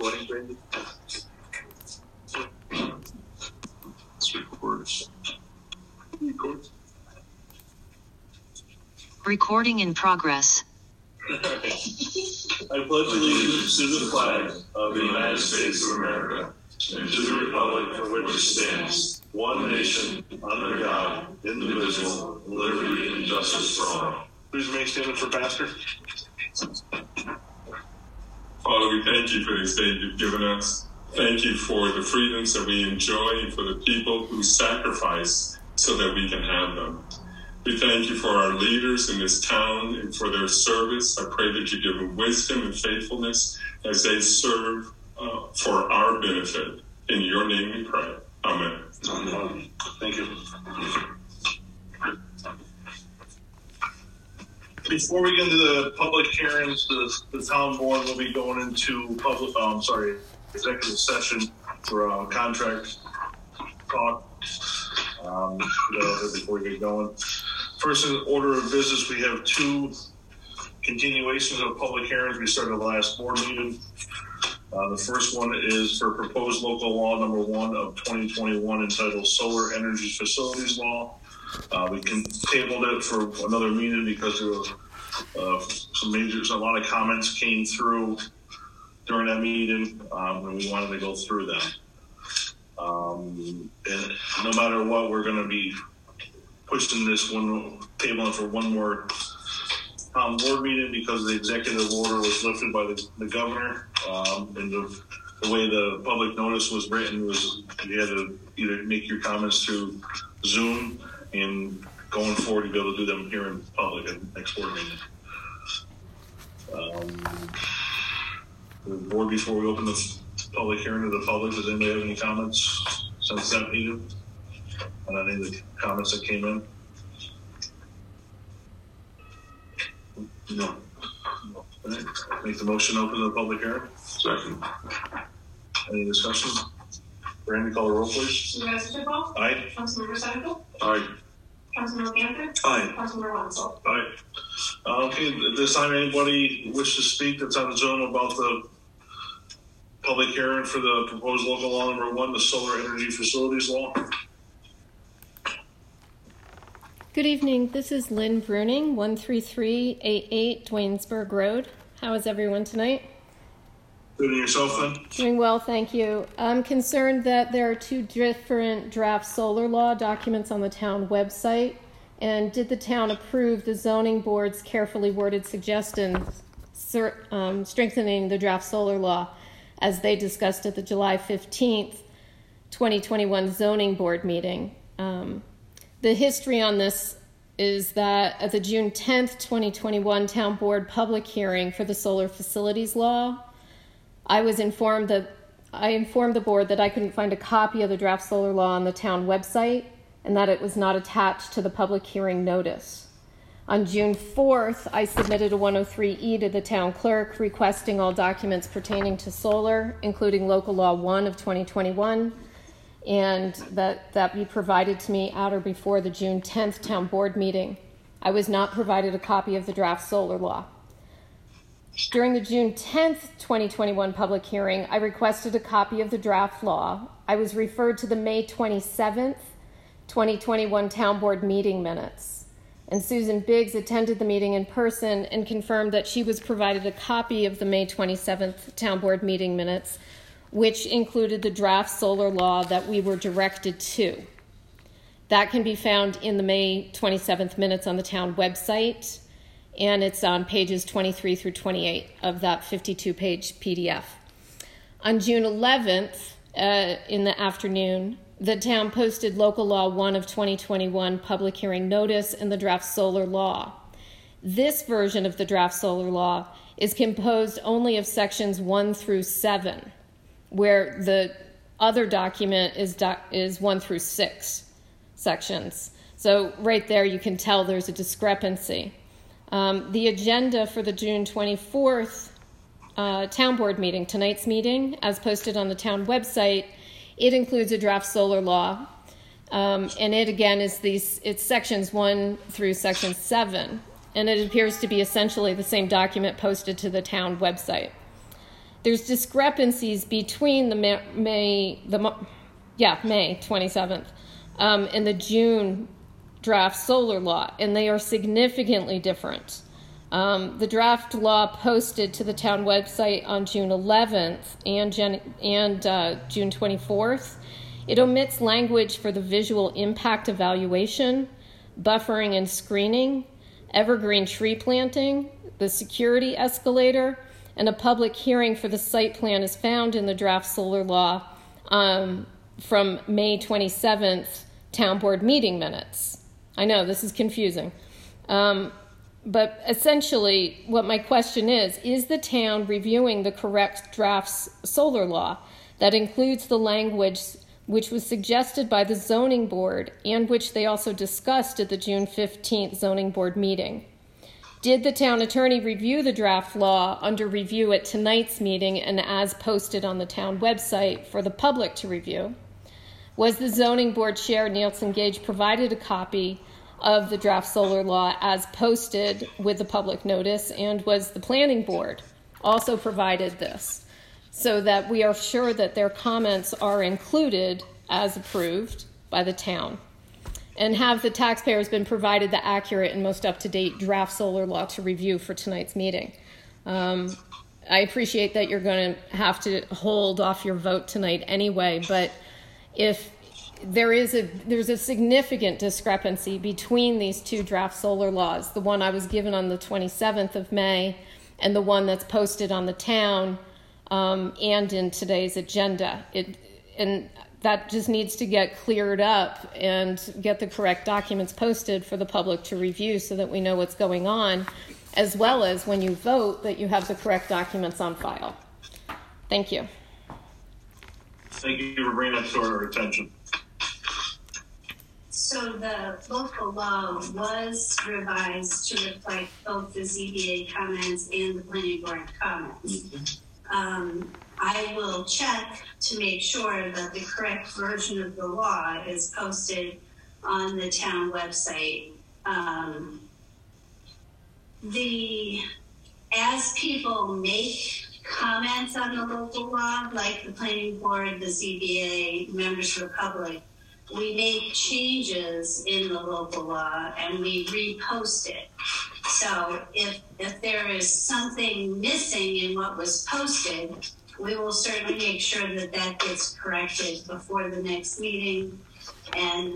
recording, Brandy? It's records. Recording in progress. I pledge allegiance to the flag of the United States of America and to the republic for which it stands, one nation, under God, indivisible, with liberty and justice for all. Please remain standing for Pastor. Father, we thank you for this day you've given us. Thank you for the freedoms that we enjoy and for the people who sacrifice so that we can have them. We thank you for our leaders in this town and for their service. I pray that you give them wisdom and faithfulness as they serve for our benefit. In your name we pray. Amen. Amen. Thank you. Before we get into the public hearings, the town board will be going into executive session for contract talk. Before we get going, first in order of business, we have two continuations of public hearings. We started the last board meeting. The first one is for proposed local law number 1 of 2021 entitled Solar Energy Facilities Law. We tabled it for another meeting because there was a lot of comments came through during that meeting, and we wanted to go through them. And no matter what, we're going to be pushing this one, tabling for one more board meeting because the executive order was lifted by the governor, and the way the public notice was written was you had to either make your comments through Zoom, and going forward, you'll be able to do them here in public at the next board meeting. The board, before we open the public hearing to the public, does anybody have any comments since that meeting on any of the comments that came in? No. Right. Make the motion open to the public hearing. Second. Any discussion? Brandy, call the roll, please. Supervisor Ball? Aye. Councilmember Senecal? Aye. Councilmember Ganther? Aye. Councilmember Wenzel? Aye. Okay, at this time, anybody wish to speak that's on Zoom about the public hearing for the proposed local law number 1, the Solar Energy Facilities Law? Good evening. This is Lynn Bruning, 13388 Dwaynesburg Road. How is everyone tonight? Good, and yourself, then? Doing well, thank you. I'm concerned that there are 2 different draft solar law documents on the town website. And did the town approve the zoning board's carefully worded suggestions strengthening the draft solar law as they discussed at the July 15th, 2021 zoning board meeting? The history on this is that at the June 10th, 2021 town board public hearing for the solar facilities law, I informed the board that I couldn't find a copy of the draft solar law on the town website and that it was not attached to the public hearing notice. On June 4th, I submitted a 103E to the town clerk requesting all documents pertaining to solar, including local law 1 of 2021, and that be provided to me at or before the June 10th town board meeting. I was not provided a copy of the draft solar law. During the June 10th, 2021 public hearing, I requested a copy of the draft law. I was referred to the May 27th, 2021 town board meeting minutes. And Susan Biggs attended the meeting in person and confirmed that she was provided a copy of the May 27th town board meeting minutes, which included the draft solar law that we were directed to. That can be found in the May 27th minutes on the town website, and it's on pages 23 through 28 of that 52-page PDF. On June 11th, in the afternoon, the town posted local law 1 of 2021 public hearing notice and the draft solar law. This version of the draft solar law is composed only of sections 1 through 7, where the other document is 1 through 6 sections. So right there you can tell there's a discrepancy. The agenda for the June 24th town board meeting, tonight's meeting, as posted on the town website, it includes a draft solar law, and it again is it's sections 1 through section 7, and it appears to be essentially the same document posted to the town website. there's discrepancies between the May 27th, and the June draft solar law, and they are significantly different. The draft law posted to the town website on June 11th and June 24th, it omits language for the visual impact evaluation, buffering and screening, evergreen tree planting, the security escalator, and a public hearing for the site plan is found in the draft solar law from May 27th town board meeting minutes. I know this is confusing. But essentially what my question is the town reviewing the correct draft solar law that includes the language which was suggested by the zoning board and which they also discussed at the June 15th zoning board meeting? Did the town attorney review the draft law under review at tonight's meeting and as posted on the town website for the public to review? Was the zoning board chair, Nielsen Gage, provided a copy of the draft solar law as posted with the public notice, and was the planning board also provided this so that we are sure that their comments are included as approved by the town? And have the taxpayers been provided the accurate and most up-to-date draft solar law to review for tonight's meeting? I appreciate that you're going to have to hold off your vote tonight anyway, but if there's a significant discrepancy between these two draft solar laws, the one I was given on the 27th of May and the one that's posted on the town and in today's agenda. And that just needs to get cleared up and get the correct documents posted for the public to review so that we know what's going on, as well as when you vote that you have the correct documents on file. Thank you. Thank you for bringing that to our attention. So the local law was revised to reflect both the ZBA comments and the planning board comments. I will check to make sure that the correct version of the law is posted on the town website. As people make comments on the local law, like the planning board, the ZBA, members of the public, we make changes in the local law and we repost it. So if there is something missing in what was posted, we will certainly make sure that that gets corrected before the next meeting. And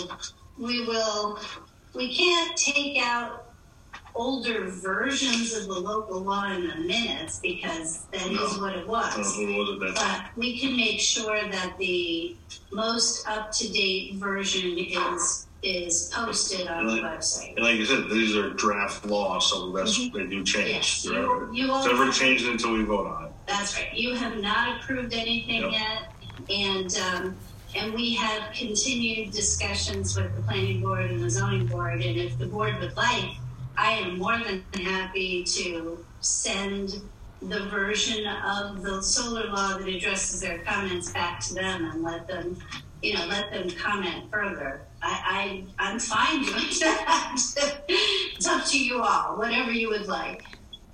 we can't take out older versions of the local law in the minutes because that is what it was. But we can make sure that the most up-to-date version is posted on the website. And like you said, these are draft laws, so that's they do change. Yes, you it's never changed until we vote on it. That's right. You have not approved anything yet, and we have continued discussions with the planning board and the zoning board. And if the board would like, I am more than happy to send the version of the solar law that addresses their comments back to them and let them comment further. I'm fine doing that. It's up to you all, whatever you would like.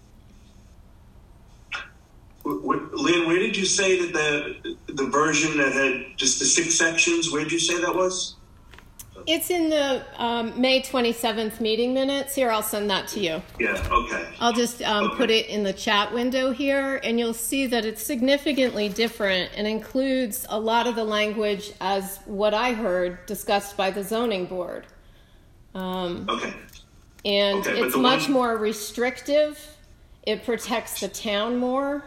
Lynn, where did you say that the version that had just the 6 sections, where did you say that was? It's in the May 27th meeting minutes. Here, I'll send that to you. Yeah, okay. I'll just put it in the chat window here, and you'll see that it's significantly different and includes a lot of the language as what I heard discussed by the zoning board. Okay. And it's much more restrictive. It protects the town more.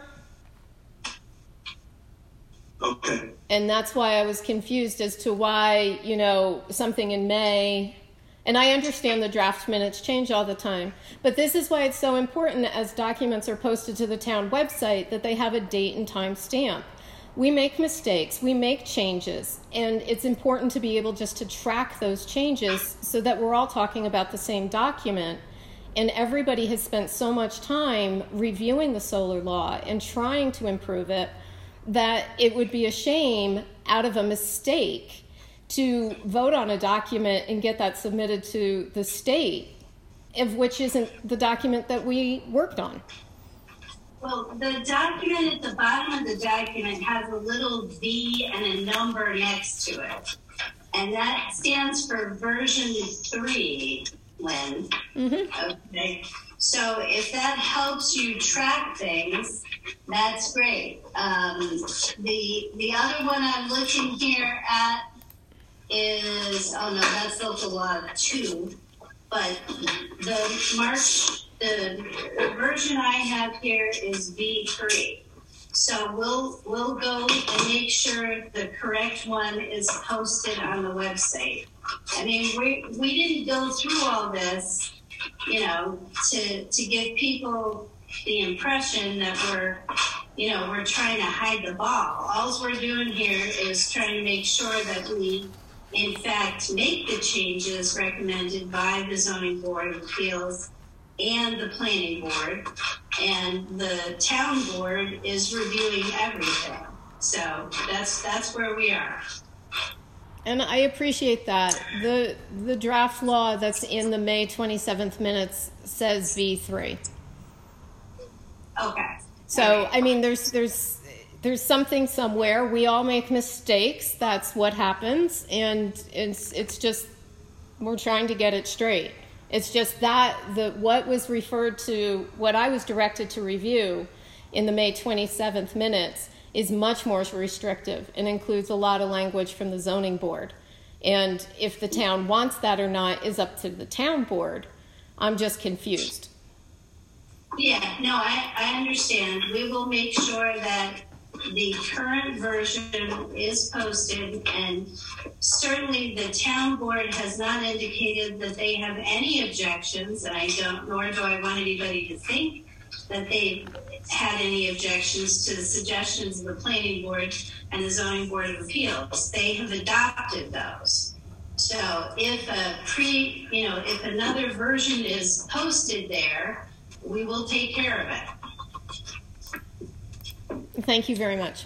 Okay. And that's why I was confused as to why, something in May, and I understand the draft minutes change all the time, but this is why it's so important as documents are posted to the town website that they have a date and time stamp. We make mistakes, we make changes, and it's important to be able just to track those changes so that we're all talking about the same document. And everybody has spent so much time reviewing the solar law and trying to improve it that it would be a shame out of a mistake to vote on a document and get that submitted to the state, of which isn't the document that we worked on. Well, the document at the bottom of the document has a little V and a number next to it. And that stands for version 3, Lynn. Mm-hmm. Okay. So if that helps you track things, that's great. The other one I'm looking here at is, oh no, that's local law 2. But the version I have here is V3. So we'll go and make sure the correct one is posted on the website. I mean, we didn't go through all this, to give people the impression that we're trying to hide the ball. All we're doing here is trying to make sure that we, in fact, make the changes recommended by the Zoning Board of Appeals and the Planning Board, and the Town Board is reviewing everything. So that's where we are. And I appreciate that. The draft law that's in the May 27th minutes says V3. Okay. So, I mean, there's something somewhere. We all make mistakes. That's what happens. And it's just, we're trying to get it straight. It's just that what was referred to, what I was directed to review in the May 27th minutes is much more restrictive and includes a lot of language from the zoning board. And if the town wants that or not is up to the town board. I'm just confused. Yeah, no, I understand. We will make sure that the current version is posted, and certainly the town board has not indicated that they have any objections, and nor do I want anybody to think that they've had any objections to the suggestions of the Planning Board and the Zoning Board of Appeals. They have adopted those. So if if another version is posted there, we will take care of it. Thank you very much.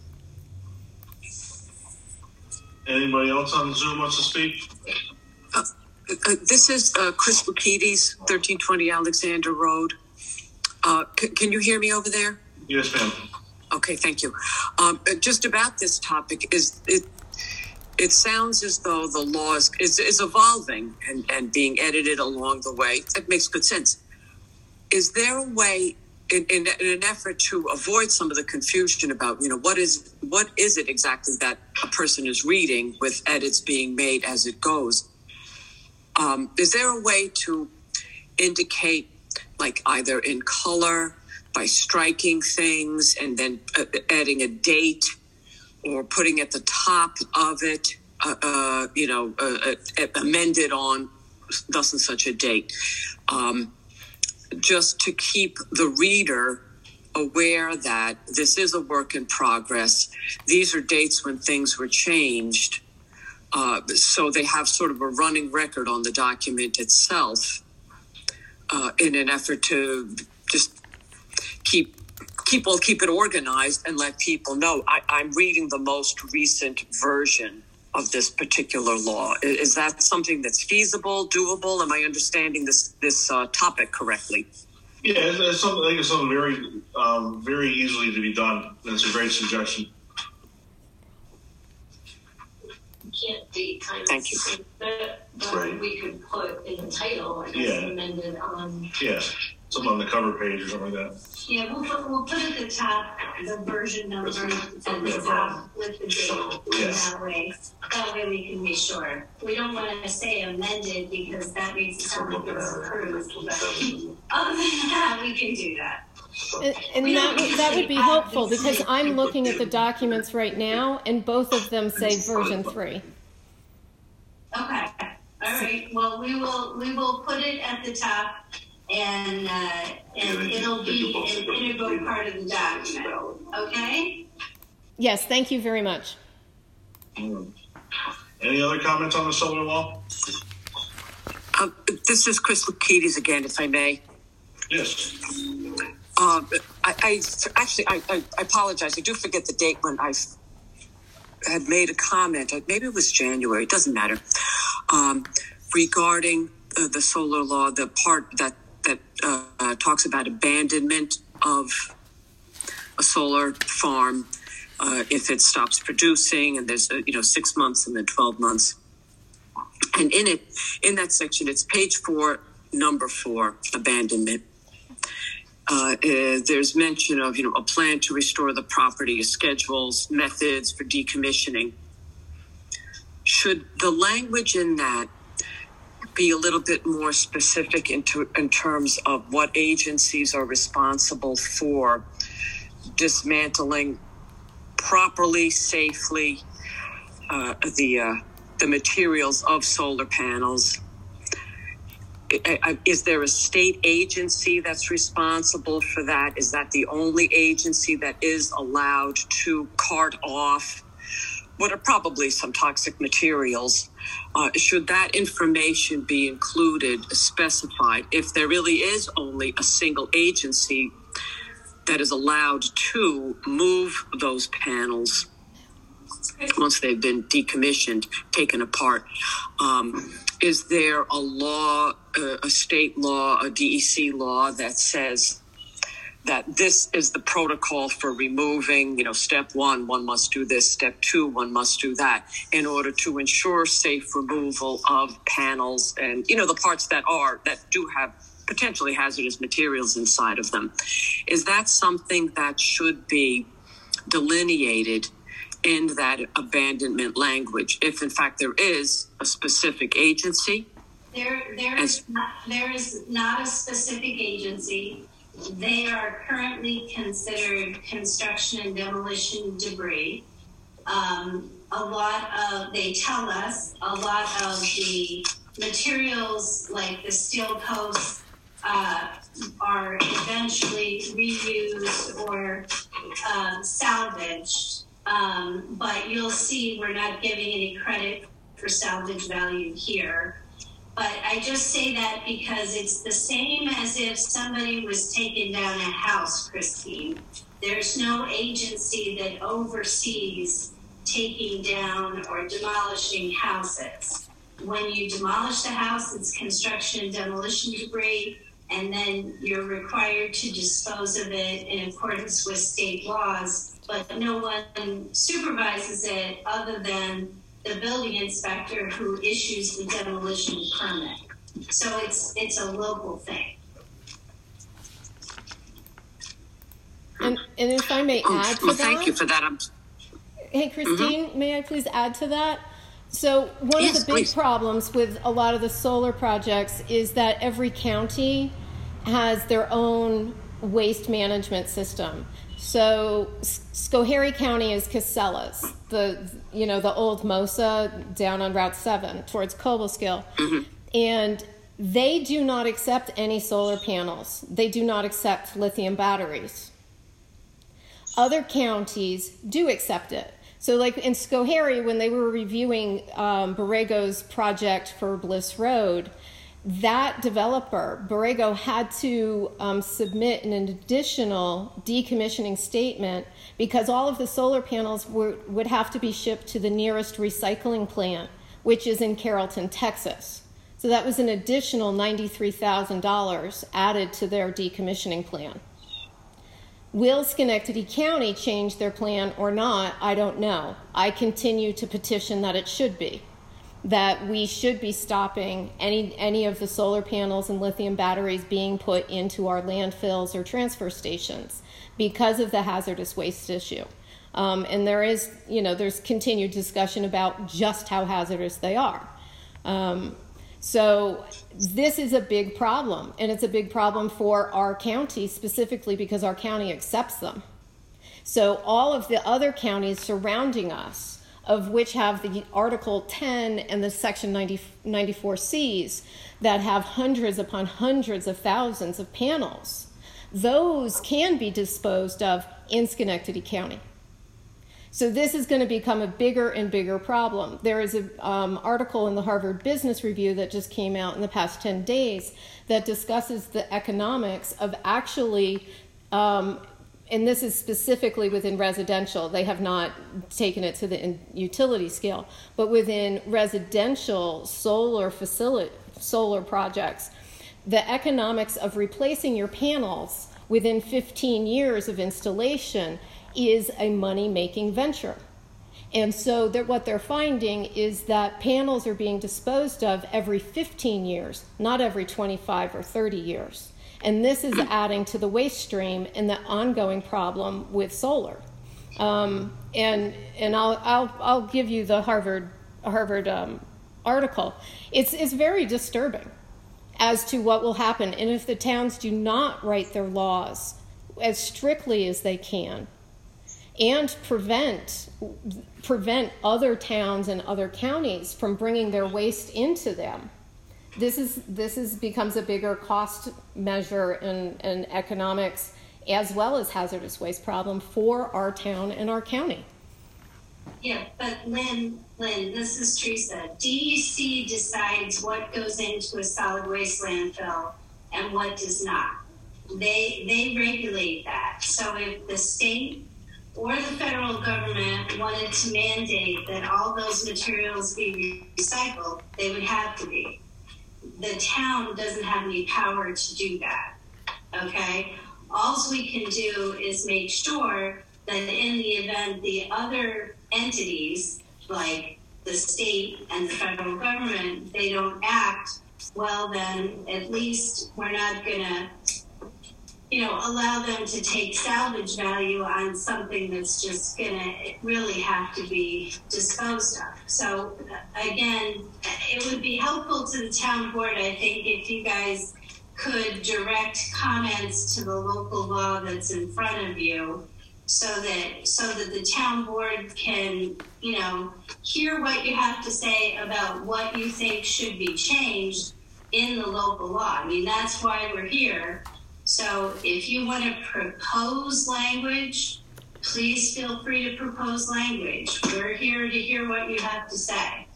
Anybody else on Zoom wants to speak? This is Chris Lukides, 1320 Alexander Road. Can you hear me over there? Yes, ma'am. Okay, thank you. Just about this topic, it sounds as though the law is evolving and being edited along the way. That makes good sense. Is there a way, in an effort to avoid some of the confusion about, what is it exactly that a person is reading with edits being made as it goes? Is there a way to indicate, like either in color, by striking things and then adding a date, or putting at the top of it, amended on thus and such a date? Just to keep the reader aware that this is a work in progress. These are dates when things were changed. So they have sort of a running record on the document itself, in an effort to just keep it organized and let people know I'm reading the most recent version of this particular law. Is that something that's feasible, doable? Am I understanding this topic correctly? Yeah, it's something. I think it's something very, very easily to be done. And it's a great suggestion. Can't date kind of. Thank you. But right. We could put in the title, I guess, amended on. Yeah, something on the cover page or something like that. Yeah, we'll put at the top the version number at the top with the date. Yes. That way we can be sure. We don't want to say amended because that makes it sound like it's approved. But other than that, we can do that. And that would be helpful because I'm looking at the documents right now and both of them say version 3. Okay. All right. Well, we will put it at the top, and it'll be an integral part of the document. Okay? Yes, thank you very much. Any other comments on the solar law? This is Chris Lukides again, if I may. Yes. I apologize. I do forget the date when I had made a comment. Maybe it was January. It doesn't matter. Regarding the solar law, the part that talks about abandonment of a solar farm if it stops producing, and there's 6 months and then 12 months. And in that section, it's page 4, number 4, abandonment. There's mention of a plan to restore the property, schedules, methods for decommissioning. Should the language in that be a little bit more specific in terms of what agencies are responsible for dismantling properly, safely the materials of solar panels? Is there a state agency that's responsible for that? Is that the only agency that is allowed to cart off what are probably some toxic materials? Should that information be included, specified, if there really is only a single agency that is allowed to move those panels once they've been decommissioned, taken apart? Is there a law, a state law, a DEC law that says that this is the protocol for removing, step 1, one must do this, step 2, one must do that, in order to ensure safe removal of panels and, the parts that do have potentially hazardous materials inside of them? Is that something that should be delineated in that abandonment language, if in fact there is a specific agency? There is not a specific agency. They are currently considered construction and demolition debris. They tell us a lot of the materials, like the steel posts, are eventually reused or salvaged. But you'll see we're not giving any credit for salvage value here. But I just say that because it's the same as if somebody was taking down a house, Christine. There's no agency that oversees taking down or demolishing houses. When you demolish the house, it's construction and demolition debris, and then you're required to dispose of it in accordance with state laws, but no one supervises it other than the building inspector who issues the demolition permit. So it's a local thing. And if I may add to that. Thank you for that. Hey, Christine, may I please add to that? So one of the big problems with a lot of the solar projects is that every county has their own waste management system. So Schoharie County is Casellas, the old MOSA down on Route 7 towards Cobleskill. And they do not accept any solar panels. They do not accept lithium batteries. Other counties do accept it. So like in Schoharie, when they were reviewing Borrego's project for Bliss Road, that developer, Borrego, had to submit an additional decommissioning statement because all of the solar panels would have to be shipped to the nearest recycling plant, which is in Carrollton, Texas. So that was an additional $93,000 added to their decommissioning plan. Will Schenectady County change their plan or not? I don't know. I continue to petition that it should be. That we should be stopping any of the solar panels and lithium batteries being put into our landfills or transfer stations because of the hazardous waste issue. And there's continued discussion about just how hazardous they are. So this is a big problem, and it's a big problem for our county specifically because our county accepts them. So all of the other counties surrounding us, of which have the Article 10 and the Section 94Cs that have hundreds upon hundreds of thousands of panels, those can be disposed of in Schenectady County. So this is going to become a bigger and bigger problem. There is an article in the Harvard Business Review that just came out in the past 10 days that discusses the economics of actually and this is specifically within residential. They have not taken it to the utility scale, but within residential solar projects, the economics of replacing your panels within 15 years of installation is a money-making venture. And so what they're finding is that panels are being disposed of every 15 years, not every 25 or 30 years. And this is adding to the waste stream and the ongoing problem with solar. And I'll give you the Harvard article. It's very disturbing as to what will happen. And if the towns do not write their laws as strictly as they can and prevent other towns and other counties from bringing their waste into them, this becomes a bigger cost measure in economics as well as hazardous waste problem for our town and our county. Yeah, but Lynn, this is Teresa. DEC decides what goes into a solid waste landfill and what does not. They regulate that. So if the state or the federal government wanted to mandate that all those materials be recycled, they would have to be. The town doesn't have any power to do that, okay? All we can do is make sure that in the event the other entities, like the state and the federal government, they don't act, well, then at least we're not going to, allow them to take salvage value on something that's just going to really have to be disposed of. So, again, it would be helpful to the town board, I think, if you guys could direct comments to the local law that's in front of you so that the town board can, hear what you have to say about what you think should be changed in the local law. I mean, that's why we're here. So if you want to propose language, please feel free to propose language. We're here to hear what you have to say.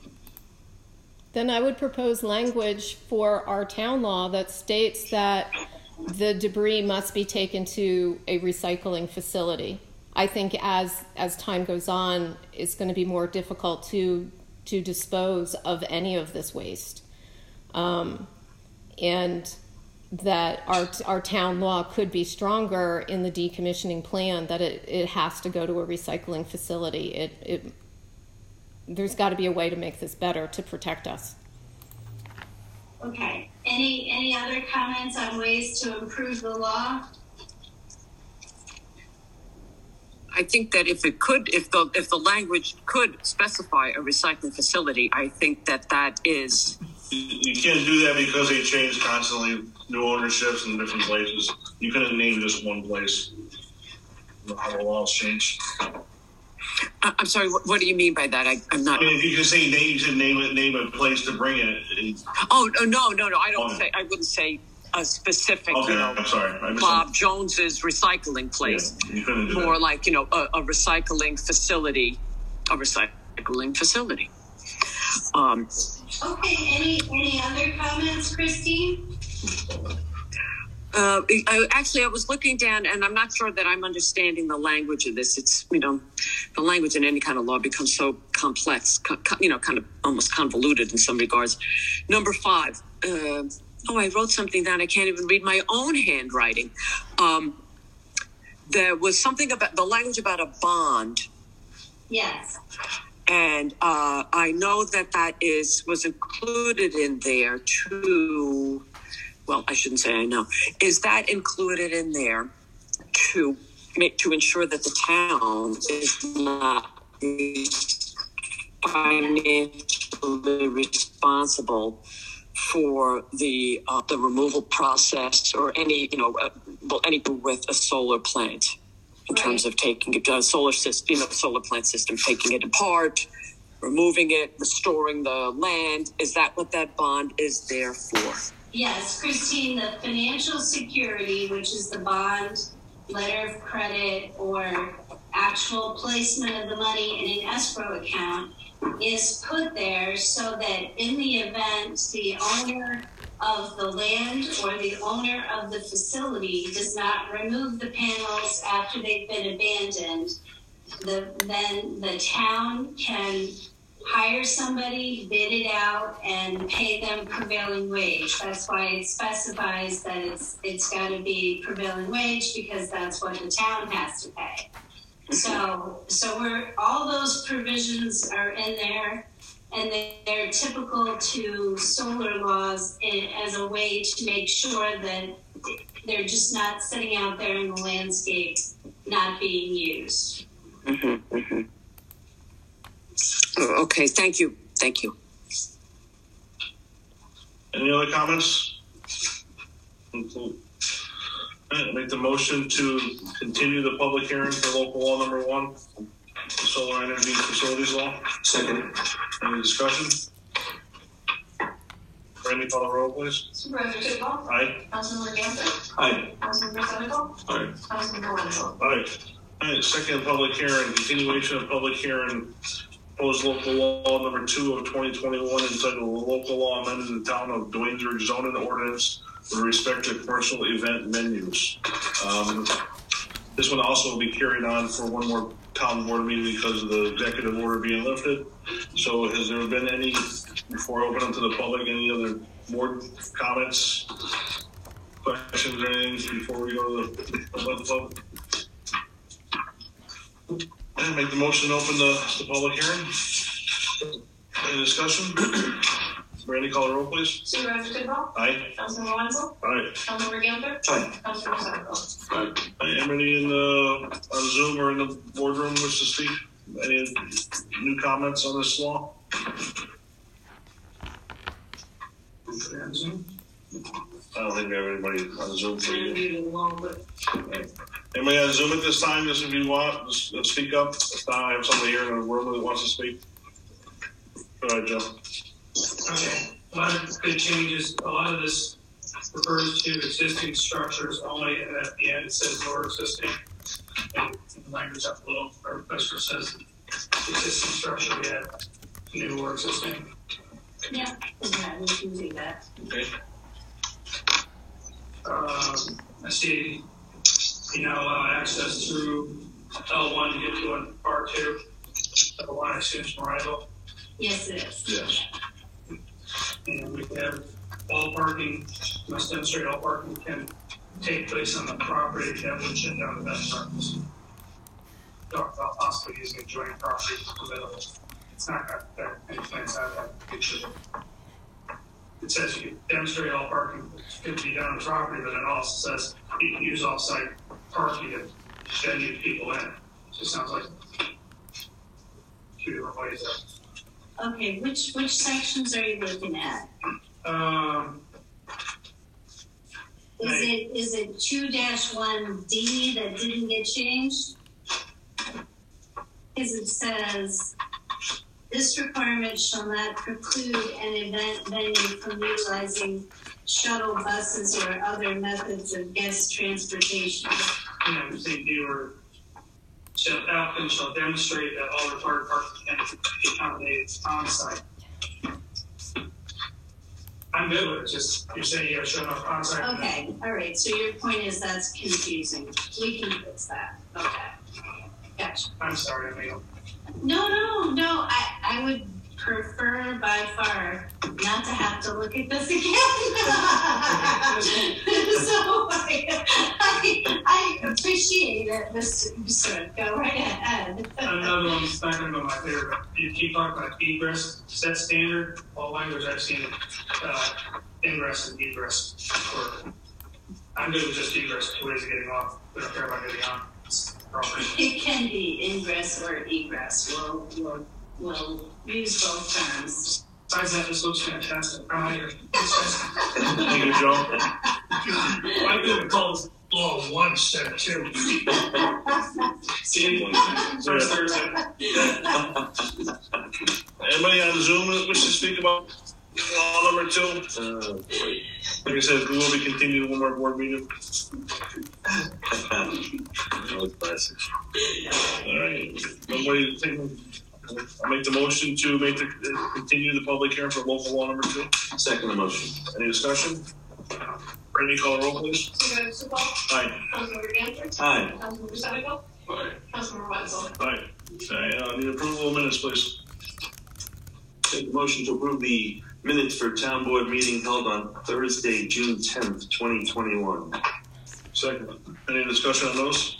Then I would propose language for our town law that states that the debris must be taken to a recycling facility. I think as time goes on, it's going to be more difficult to dispose of any of this waste. And that our town law could be stronger in the decommissioning plan, that it has to go to a recycling facility. There's got to be a way to make this better to protect us. Okay. Any other comments on ways to improve the law? I think that if the language could specify a recycling facility, I think that is. You can't do that because they change constantly, new ownerships in different places. You couldn't name just one place. How the laws change. I'm sorry. What do you mean by that? I'm not. I mean, if you could say you should name a place to bring it. Oh no! I don't say. I wouldn't say a specific. Okay, I'm sorry. Bob Jones's recycling place. Yeah, you couldn't do more that. like a recycling facility. A recycling facility. Okay. Any other comments, Christine? I was looking down, and I'm not sure that I'm understanding the language of this. It's, the language in any kind of law becomes so complex, kind of almost convoluted in some regards. Number 5. I wrote something down. I can't even read my own handwriting. There was something about the language about a bond. Yes. And I know that was included in there too. Well, I shouldn't say I know. Is that included in there to ensure that the town is not financially responsible for the removal process or anything with a solar plant in terms of taking a solar plant system, taking it apart, removing it, restoring the land? Is that what that bond is there for? Yes, Christine, the financial security, which is the bond, letter of credit, or actual placement of the money in an escrow account, is put there so that in the event the owner of the land or the owner of the facility does not remove the panels after they've been abandoned, then the town can hire somebody, bid it out, and pay them prevailing wage. That's why it specifies that it's got to be prevailing wage, because that's what the town has to pay. So all those provisions are in there, and they're typical to solar laws as a way to make sure that they're just not sitting out there in the landscape, not being used. Mm-hmm, mm-hmm. Okay, thank you. Thank you. Any other comments? Right, make the motion to continue the public hearing for local law number 1, the solar energy facilities law. Second. Any discussion? Randy, call the roll, please. Supervisor Tidball? Aye. Councilmember Gampton? Aye. Councilmember Senecal? Aye. Councilmember Wenzel? Aye. All right, second public hearing, continuation of public hearing, proposed local law number 2 of 2021 entitled Local Law Amending the Town of Duanesburg Zoning Ordinance with respect to commercial event menus. This one also will be carried on for one more town board meeting because of the executive order being lifted. So has there been any, before I open up to the public, any other board comments, questions, or anything before we go to the public? And make the motion to open the public hearing. Any discussion? Randy, call the roll, please. Supervisor Tidball? Aye. Councilmember Wenzel? Aye. Councilmember Gampton? Aye. Councilmember Senecal? Aye. Anybody on Zoom or in the boardroom wish to speak? Any new comments on this law? I don't think we have anybody on Zoom for you. Anybody on Zoom at this time? Just if you want, just speak up. If not, I have somebody here in the room that wants to speak. Go ahead, Joe. Okay, a lot of good changes. A lot of this refers to existing structures only, and at the end it says or existing. And the language up below, our professor says existing structure, we have new or existing. Yeah, we can do that. Okay. I see you now allow access through L1 to get to an R2. L1, I assume, is Marival. Yes, it is. Yes. And we have all parking, must demonstrate all parking can take place on the property that would shut down the best parking. Talk about possibly using adjoining property available. It's not got there. Any plans out that picture. It says you can demonstrate all parking can be done on the property, but it also says you can use off-site parking to venue people in. So it sounds like two different ways there. Okay, which sections are you looking at? Is it 2-1D that didn't get changed? Because it says this requirement shall not preclude an event venue from utilizing shuttle buses or other methods of guest transportation. Yeah, we say viewer applicant shall demonstrate that all required parking can be accommodated on site. I'm good with it. Just you're saying you got to show up on site. Okay, all right. So your point is that's confusing. We can fix that. Okay, gotcha. I'm sorry, Emil. No. I would prefer by far not to have to look at this again. So I appreciate it, Mr. Go right ahead. Another one that's not going to go my favorite. You keep talking about egress, set standard. All language I've seen, ingress and egress. I'm good with just egress. 2 ways of getting off. We don't care about getting on. It can be ingress or egress. We'll use both terms. Besides that, this looks fantastic. I'm out here. Thank you, Joe. I could call this law 1 instead of 2. See you first Thursday. Anybody on Zoom that wishes to speak about law number 2? Like I said, we will be continuing one more board meeting. All right. Nobody taking. I'll make the motion to continue the public hearing for local law number 2. Second the motion. Any discussion? Randy, call the roll, please. Supervisor Tidball? Aye. Councilmember Gampton? Aye. Councilmember Senecal? Aye. Councilmember Wenzel? Aye. Need approval of minutes, please. Take a motion to approve the minutes for town board meeting held on Thursday, June 10th, 2021. Second. Any discussion on those?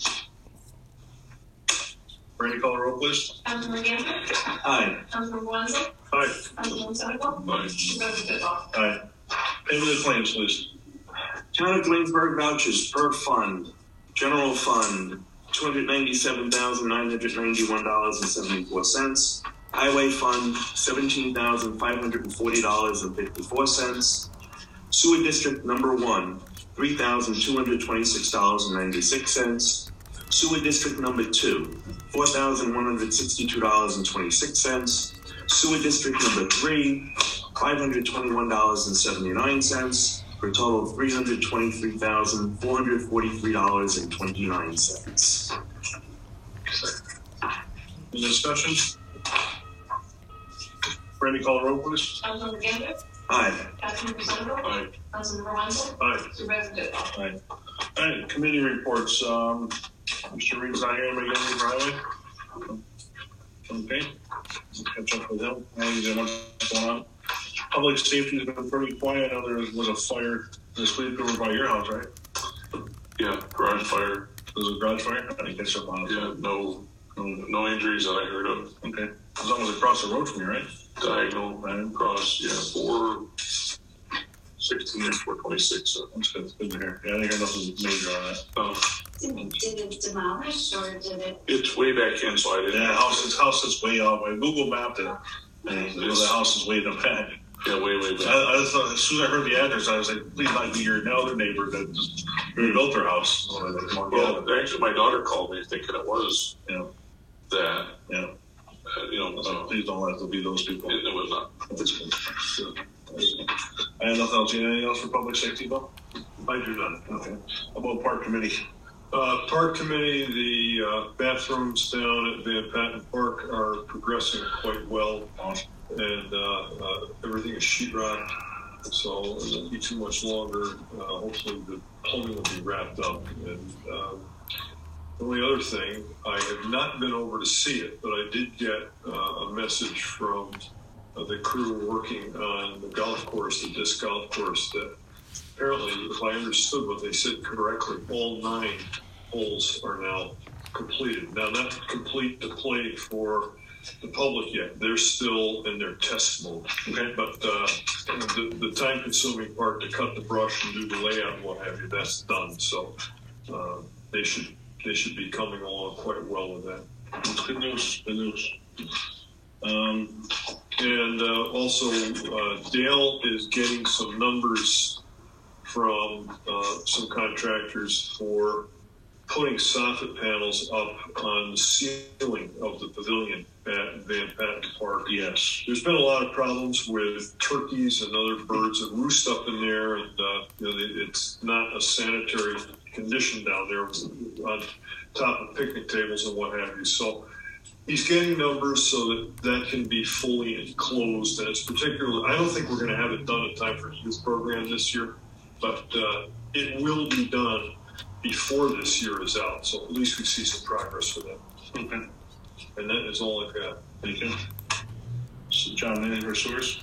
Randy, call the roll, please. Councilman Gamble? Aye. Councilman Wenzel? Aye. Councilman Steinfeld? Aye. Supervisor Pitlock? Aye. Payment of claims, please. Town of Twinsburg vouchers per fund. General fund, $297,991.74. Highway fund, $17,540.54. Sewer district number 1, $3,226.96. Sewer district number 2, $4,162.26. Sewer district number 3, $521.79. For a total of $323,443.29. Any discussion? Randy, call the roll, please. Councilman Gamble? Aye. Councilman Steinfeld? Aye. Councilman Wenzel? Aye. Supervisor Pitlock? Aye. All right, committee reports. Mr. Reed's not here. Anybody got any highway? Okay. Catch up with him. What's going on? Public safety has been pretty quiet. I know there was a fire this week over by your house, right? Yeah, garage fire. There was a garage fire? I didn't catch up on it. Yeah, no injuries that I heard of. Okay. It was almost across the road from you, right? Diagonal and across, 416 and 426. So. That's good. It's good to hear. Yeah, I didn't hear nothing major on that. Did it demolish or did it? It's way back in, so I didn't. Yeah, house is way off. I Google mapped it, and the house is way in the back. Yeah, way back. I thought, as soon as I heard the address, I was like, please not be your other neighbor that just rebuilt their house. Well, actually, my daughter called me thinking it was that. Yeah. Please don't let it be those people. It was not. I have nothing else. Anything else for public safety, Bill? I do not. Okay. How about park committee? Park committee, the bathrooms down at Van Patten Park are progressing quite well. Awesome. And everything is sheetrocked, so it won't be too much longer. Hopefully the plumbing will be wrapped up. And the only other thing, I have not been over to see it, but I did get a message from the crew working on the golf course, the disc golf course, that apparently, if I understood what they said correctly, all 9 holes are now completed. Now, not complete to play for the public yet. They're still in their test mode. Okay. But the time-consuming part to cut the brush and do the layout and what have you, that's done. So they should be coming along quite well with that. That's good news. Good news. And also, Dale is getting some numbers from some contractors for putting soffit panels up on the ceiling of the pavilion at Van Patten Park. Yes. There's been a lot of problems with turkeys and other birds that roost up in there, and it's not a sanitary condition down there on top of picnic tables and what have you. So he's getting numbers so that can be fully enclosed, and it's particularly, I don't think we're going to have it done in time for his program this year, but it will be done before this year is out, so at least we see some progress with that. Okay. And that is all I've got. Thank you. So John, any other source?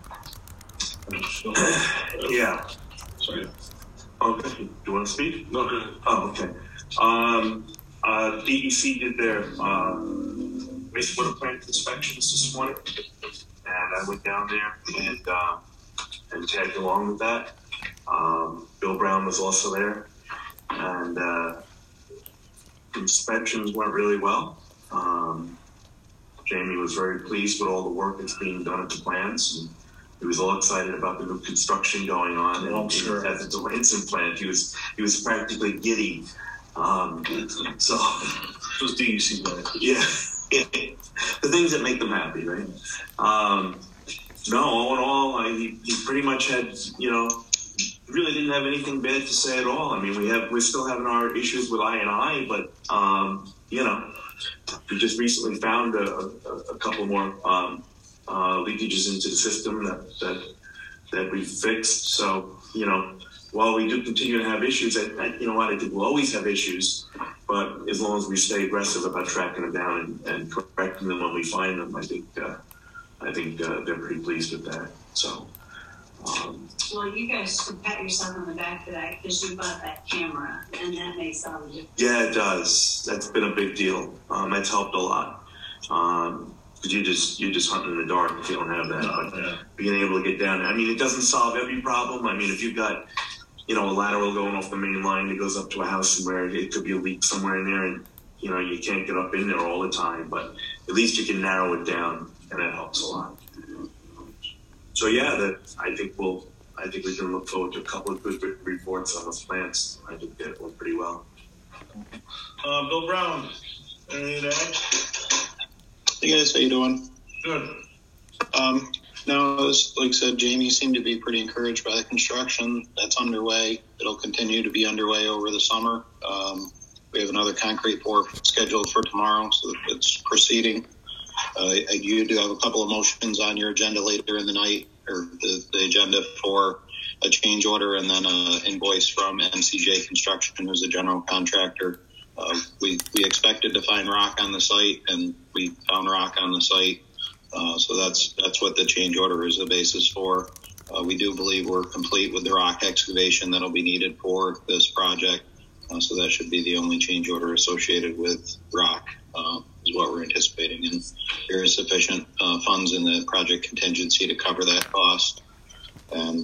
Yeah. Sorry. Okay. Do you want to speak? No, go ahead. Oh, okay. DEC did their wastewater plant inspections this morning, and I went down there and tagged along with that. Bill Brown was also there, and inspections went really well. Jamie was very pleased with all the work that's being done at the plants, and he was all excited about the new construction going on. Oh, I'm sure. At the Delanson plant, he was practically giddy. So it was DEC, right? Yeah, the things that make them happy, right? No, all in all, he pretty much had, really didn't have anything bad to say at all. I mean, we're still having our issues with I&I, but we just recently found a couple more leakages into the system that we fixed. So, while we do continue to have issues, I think we'll always have issues, but as long as we stay aggressive about tracking them down and correcting them when we find them, I think I think they're pretty pleased with that. So. Well, you guys should pat yourself on the back for that because you bought that camera, and that makes all the difference. Yeah, it does. That's been a big deal. That's helped a lot. Because you're just hunting in the dark if you don't have that. But being able to get down, I mean, it doesn't solve every problem. I mean, if you've got, a lateral going off the main line that goes up to a house where it could be a leak somewhere in there, and you can't get up in there all the time. But at least you can narrow it down, and that helps a lot. So yeah, I think we can look forward to a couple of good reports on those plants. I think that went pretty well. Bill Brown, anything to add? Hey guys, how you doing? Good. Now, as like I said, Jamie seemed to be pretty encouraged by the construction that's underway. It'll continue to be underway over the summer. We have another concrete pour scheduled for tomorrow, so it's proceeding. You do have a couple of motions on your agenda later in the night, or the agenda for a change order and then an invoice from MCJ Construction, who's a general contractor. We expected to find rock on the site, and we found rock on the site. So that's what the change order is the basis for. We do believe we're complete with the rock excavation that'll be needed for this project. So that should be the only change order associated with rock, is what we're anticipating. And there is sufficient funds in the project contingency to cover that cost. And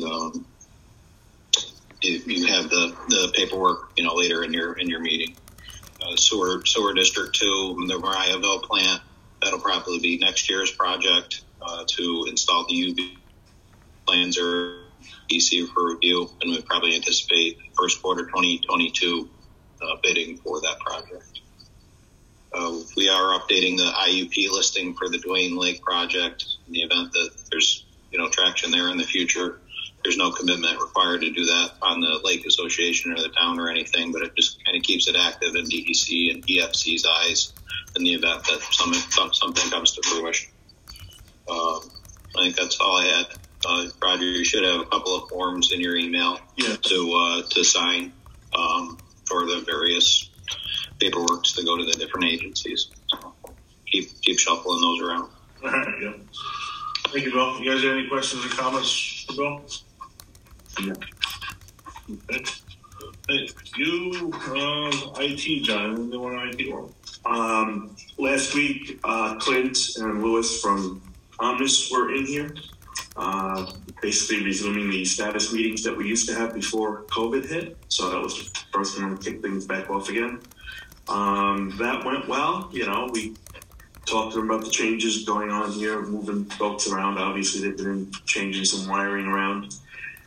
you have the paperwork, later in your meeting. Sewer District 2, the Mariahville plant, that'll probably be next year's project to install the UV plans or EC for review, and we probably anticipate first quarter 2022 bidding for that project. We are updating the IUP listing for the Duane Lake project in the event that there's traction there in the future. There's no commitment required to do that on the Lake Association or the town or anything, but it just kind of keeps it active in DEC and EFC's eyes in the event that something comes to fruition. I think that's all I had. Roger, you should have a couple of forms in your email to sign for the various paperworks to go to the different agencies. So keep shuffling those around. All right, yeah. Thank you, Bill. You guys have any questions or comments for Bill? Yeah. Okay. Hey, you, IT, John, anything on IT world? Last week, Clint and Lewis from Omnis were in here, basically resuming the status meetings that we used to have before COVID hit. So that was the first one to kick things back off again. That went well. We talked to them about the changes going on here, moving folks around. Obviously, they've been changing some wiring around.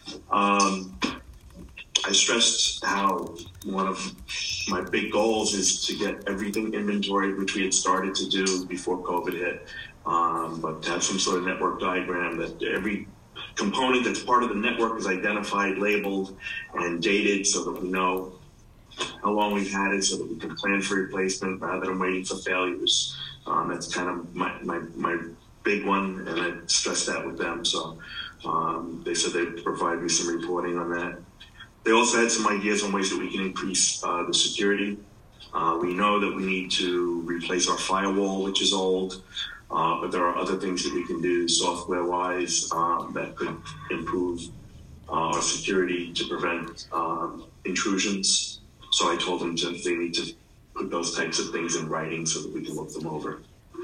I stressed how one of my big goals is to get everything inventoried, which we had started to do before COVID hit, but to have some sort of network diagram that every component that's part of the network is identified, labeled, and dated so that we know how long we've had it, so that we can plan for replacement rather than waiting for failures. That's kind of my big one, and I stressed that with them. So they said they'd provide me some reporting on that. They also had some ideas on ways that we can increase the security. We know that we need to replace our firewall, which is old, but there are other things that we can do software-wise that could improve our security to prevent intrusions. So I told them they need to put those types of things in writing so that we can look them over.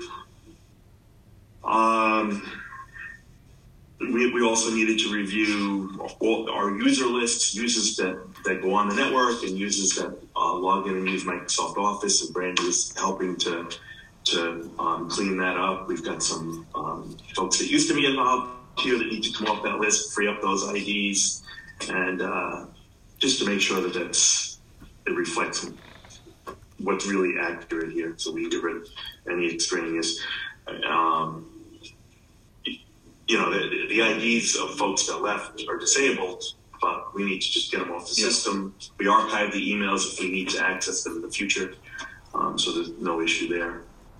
We also needed to review all our user lists, users that go on the network and users that log in and use Microsoft Office, and Brandy is helping to clean that up. We've got some folks that used to be involved here that need to come off that list, free up those IDs, and just to make sure that it reflects what's really accurate here, so we get rid of any extraneous. The IDs of folks that left are disabled, but we need to just get them off the system. We archive the emails if we need to access them in the future, so there's no issue there.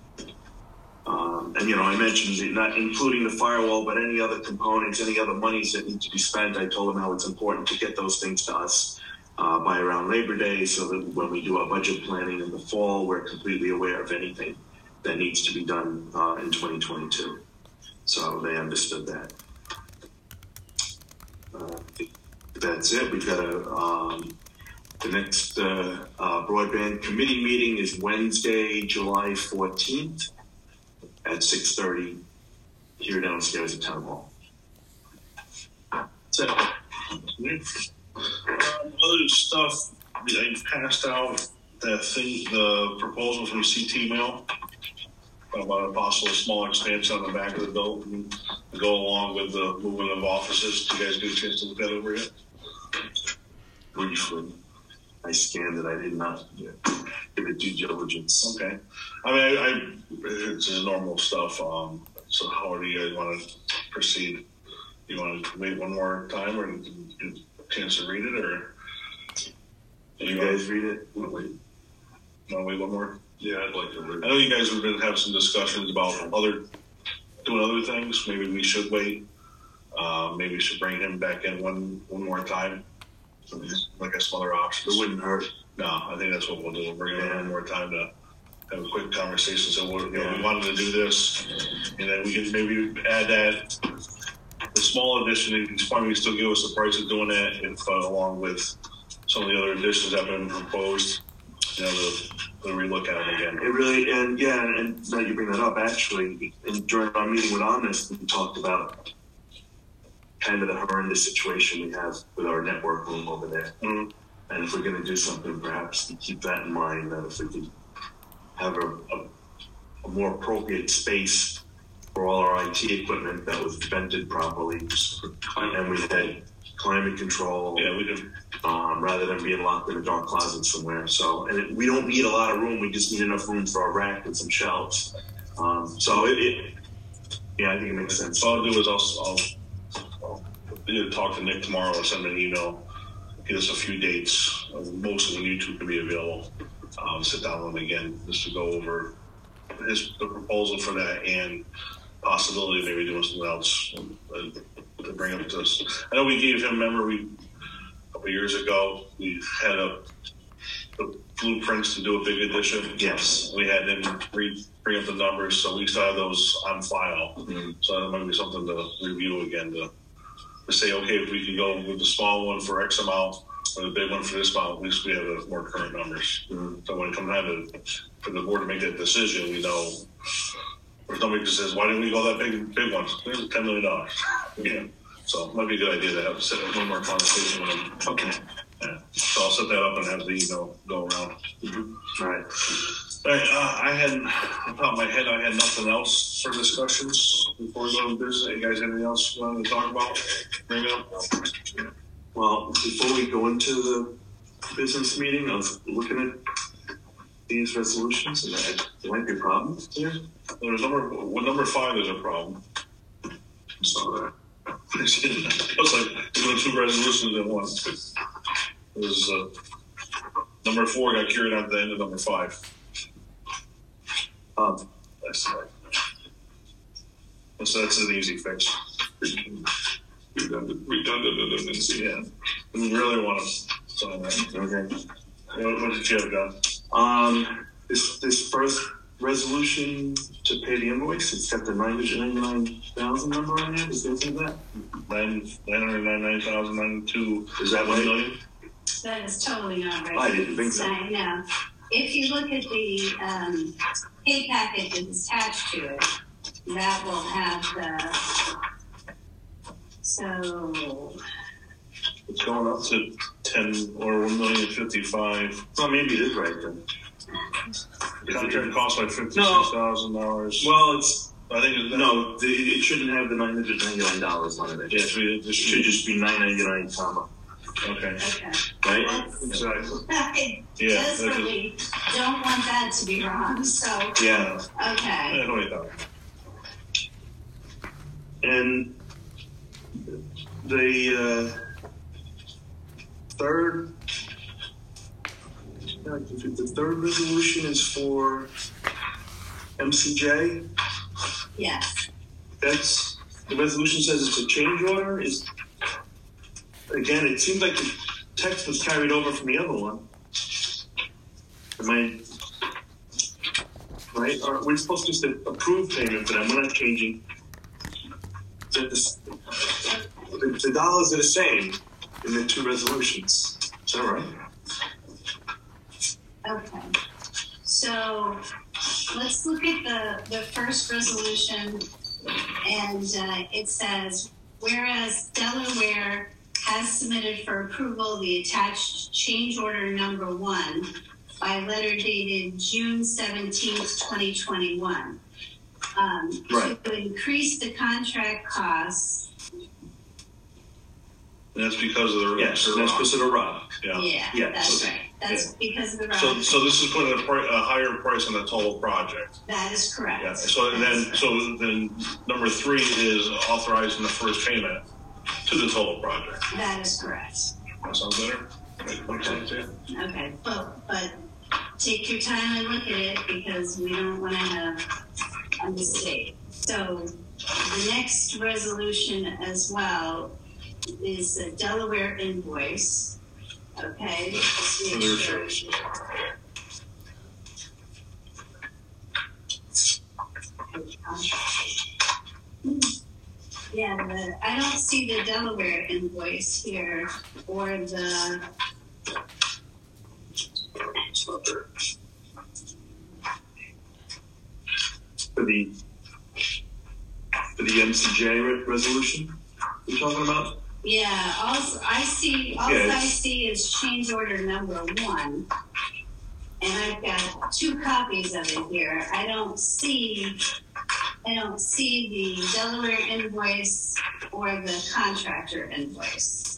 And I mentioned not including the firewall, but any other components, any other monies that need to be spent. I told them how it's important to get those things to us by around Labor Day, so that when we do our budget planning in the fall, we're completely aware of anything that needs to be done in 2022. So they understood that. That's it. We've got the next broadband committee meeting is Wednesday, July 14th at 6:30 here downstairs at Town Hall. That's it. Other stuff, I passed out the proposal from CT Mail about a possible small expansion on the back of the building to go along with the movement of offices. Did you guys get a chance to look that over yet? Briefly. I scanned it. I did not give it due diligence. Okay. I mean, it's normal stuff. So how do you guys want to proceed? You want to wait one more time or get a chance to read it, or you guys read it? Want to wait one more? Yeah, I'd like to read it. I know you guys have been having some discussions about doing other things. Maybe we should wait. Maybe we should bring him back in one more time. So like some other options. It wouldn't hurt. No, I think that's what we'll do. We'll bring him in one more time to have a quick conversation. So we wanted to do this, and then we can maybe add that. The small addition, he's probably still give us the price of doing that, if along with some of the other additions that have been proposed, to relook at it again. It really, and now you bring that up, actually, and during our meeting with Honest, we talked about kind of the horrendous situation we have with our network room over there. Mm-hmm. And if we're going to do something, perhaps to keep that in mind, that if we could have a more appropriate space for all our IT equipment that was vented properly, and we had climate control. Yeah, we do. Rather than being locked in a dark closet somewhere. So, and we don't need a lot of room. We just need enough room for a rack and some shelves. I think it makes sense. So I'll do is I'll either talk to Nick tomorrow or send him an email, get us a few dates, most of when you two can be available. Sit down with him again just to go over the proposal for that and possibility of maybe doing something else to bring up to us. I know we gave him, remember, a couple of years ago, we had the blueprints to do a big addition. Yes. We had them bring up the numbers, so we still have those on file. Mm-hmm. So that might be something to review again to say, okay, if we can go with the small one for X amount or the big one for this amount, at least we have more current numbers. Mm-hmm. So when it comes time for the board to make that decision, we know. Or somebody just says, why didn't we go that big one? There's $10 million. Yeah. So it might be a good idea to have one more conversation with them. Okay. Yeah. So I'll set that up and have the email go around. Mm-hmm. All right. All right. On top of my head, I had nothing else for discussions before we go to business. You guys, anything else you wanted to talk about? Bring it up. Well, before we go into the business meeting, I was looking at these resolutions, and there might be problems here. There's number 5 is a problem. So I was like doing 2 resolutions at once. It was number 4 got carried out at the end of number 5. That's right. So that's an easy fix. Redundancy, yeah. We really want to sign that. Okay. What did you have, John? This first resolution to pay the invoice, it's got the $999,000 number on there. Does that say that? $999,092. Is that $1 million? That is totally not right. I didn't think so. No. If you look at the pay packet that's attached to it, that will have the. So. It's going up to 10 or $1,055,000. Well, maybe it is right then. The contract costs like $56,000. Well, it's. I think it shouldn't have the $999 on it. Yes, it should just be $999, comma. Okay. Right? Exactly. I desperately don't want that to be wrong. So. Yeah. Okay. Yeah, no, you don't. And the third resolution is for MCJ. Yes. That's the resolution says it's a change order. Again, it seems like the text was carried over from the other one. Am I right? We're supposed to just approve payment for them. We're not changing The dollars are the same in the two resolutions. Is that right? Okay. So let's look at the first resolution, and it says, whereas Delaware has submitted for approval the attached change order number 1 by letter dated June 17th, 2021. Right. To increase the contract costs. And that's because of the Yes, that's because of the rock. Yeah. Yeah, Yes. that's right. That's because of the rock. So this is putting a higher price on the total project. That is correct. Yeah. So then number 3 is authorizing the first payment to the total project. That is correct. That sounds better. Okay, but take your time and look at it because we don't want to have a mistake. So the next resolution as well is a Delaware invoice. Okay. For their services. Yeah, I don't see the Delaware invoice here or the. For the MCJ resolution you're talking about? Yeah, also I see is change order number 1. And I've got 2 copies of it here. I don't see the Delaware invoice or the contractor invoice.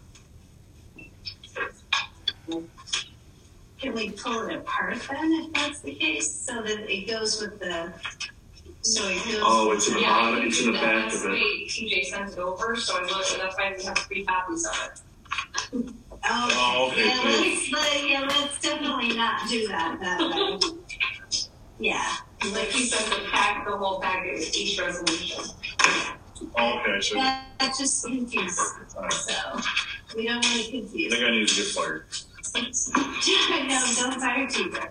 Can we pull it apart then, if that's the case, so that it goes with the? So it goes. Oh, it's in the bottom. It's in the back That's of the it. way TJ sent it over, so that's why we have 3 copies of it. Oh, okay. Let's definitely not do that way. Yeah. Like he said, the whole packet with each resolution. Okay, so That just confused. So we don't want to I confuse. think I need to get fired. No, don't fire TJ.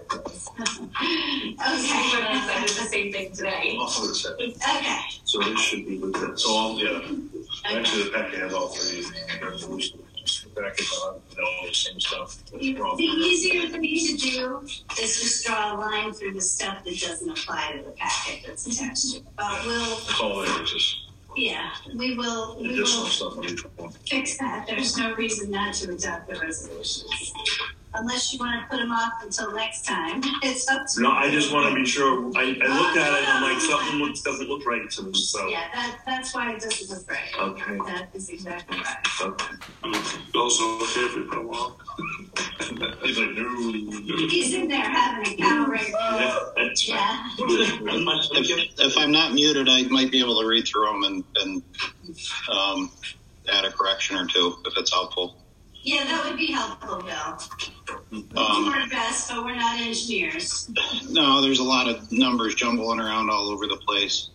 Okay. I did the same thing today. Also the second. Okay. So this should be with this. So actually the packet has all 3 resolutions. Just the packet on all the same stuff. The easier for me to do is just draw a line through the stuff that doesn't apply to the packet that's attached to it. But That's all there. It's just we will additional stuff on each one. fix that. There's no reason not to adopt the resolutions. Unless you want to put them off until next time. It's up to No, you. I just want to be sure. I looked at it and I'm like, something doesn't look right to me. So. Yeah, that's why it doesn't look right. Okay. That is exactly right. Okay. Also, okay if we put them on. He's like, no. He's in there having a cow right now. Yeah, that's right. Yeah. If I'm not muted, I might be able to read through them and add a correction or 2 if it's helpful. Yeah, that would be helpful, Bill. We do our best, but we're not engineers. No, there's a lot of numbers jumbling around all over the place.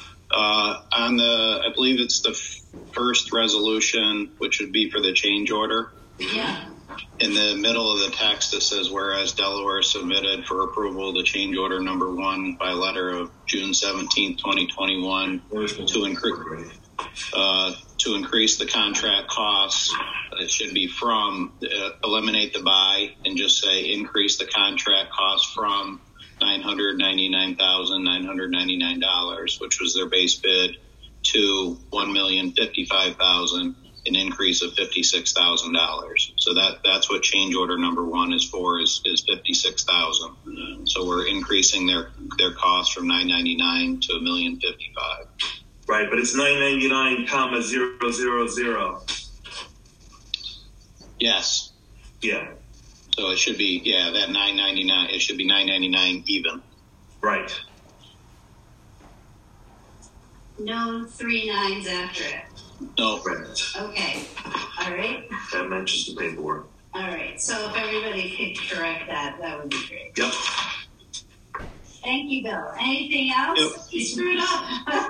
I believe it's the first resolution, which would be for the change order. Yeah. In the middle of the text, it says, whereas Delaware submitted for approval the change order number 1 by letter of June 17th, 2021 to increase the contract costs. It should be from eliminate the by and just say increase the contract cost from $999,999, which was their base bid, to $1,055,000, an increase of $56,000. So that's what change order number 1 is for, is $56,000. So we're increasing their cost from $999,000 to $1,055,000. Right, but it's 999,000. Yes. Yeah. So it should be that $999. It should be $999 even. Right. No 3 9s after it. No. Right. Okay. All right. That matches the paperwork. All right. So if everybody could correct that would be great. Yep. Thank you, Bill. Anything else? Yep. You screwed up.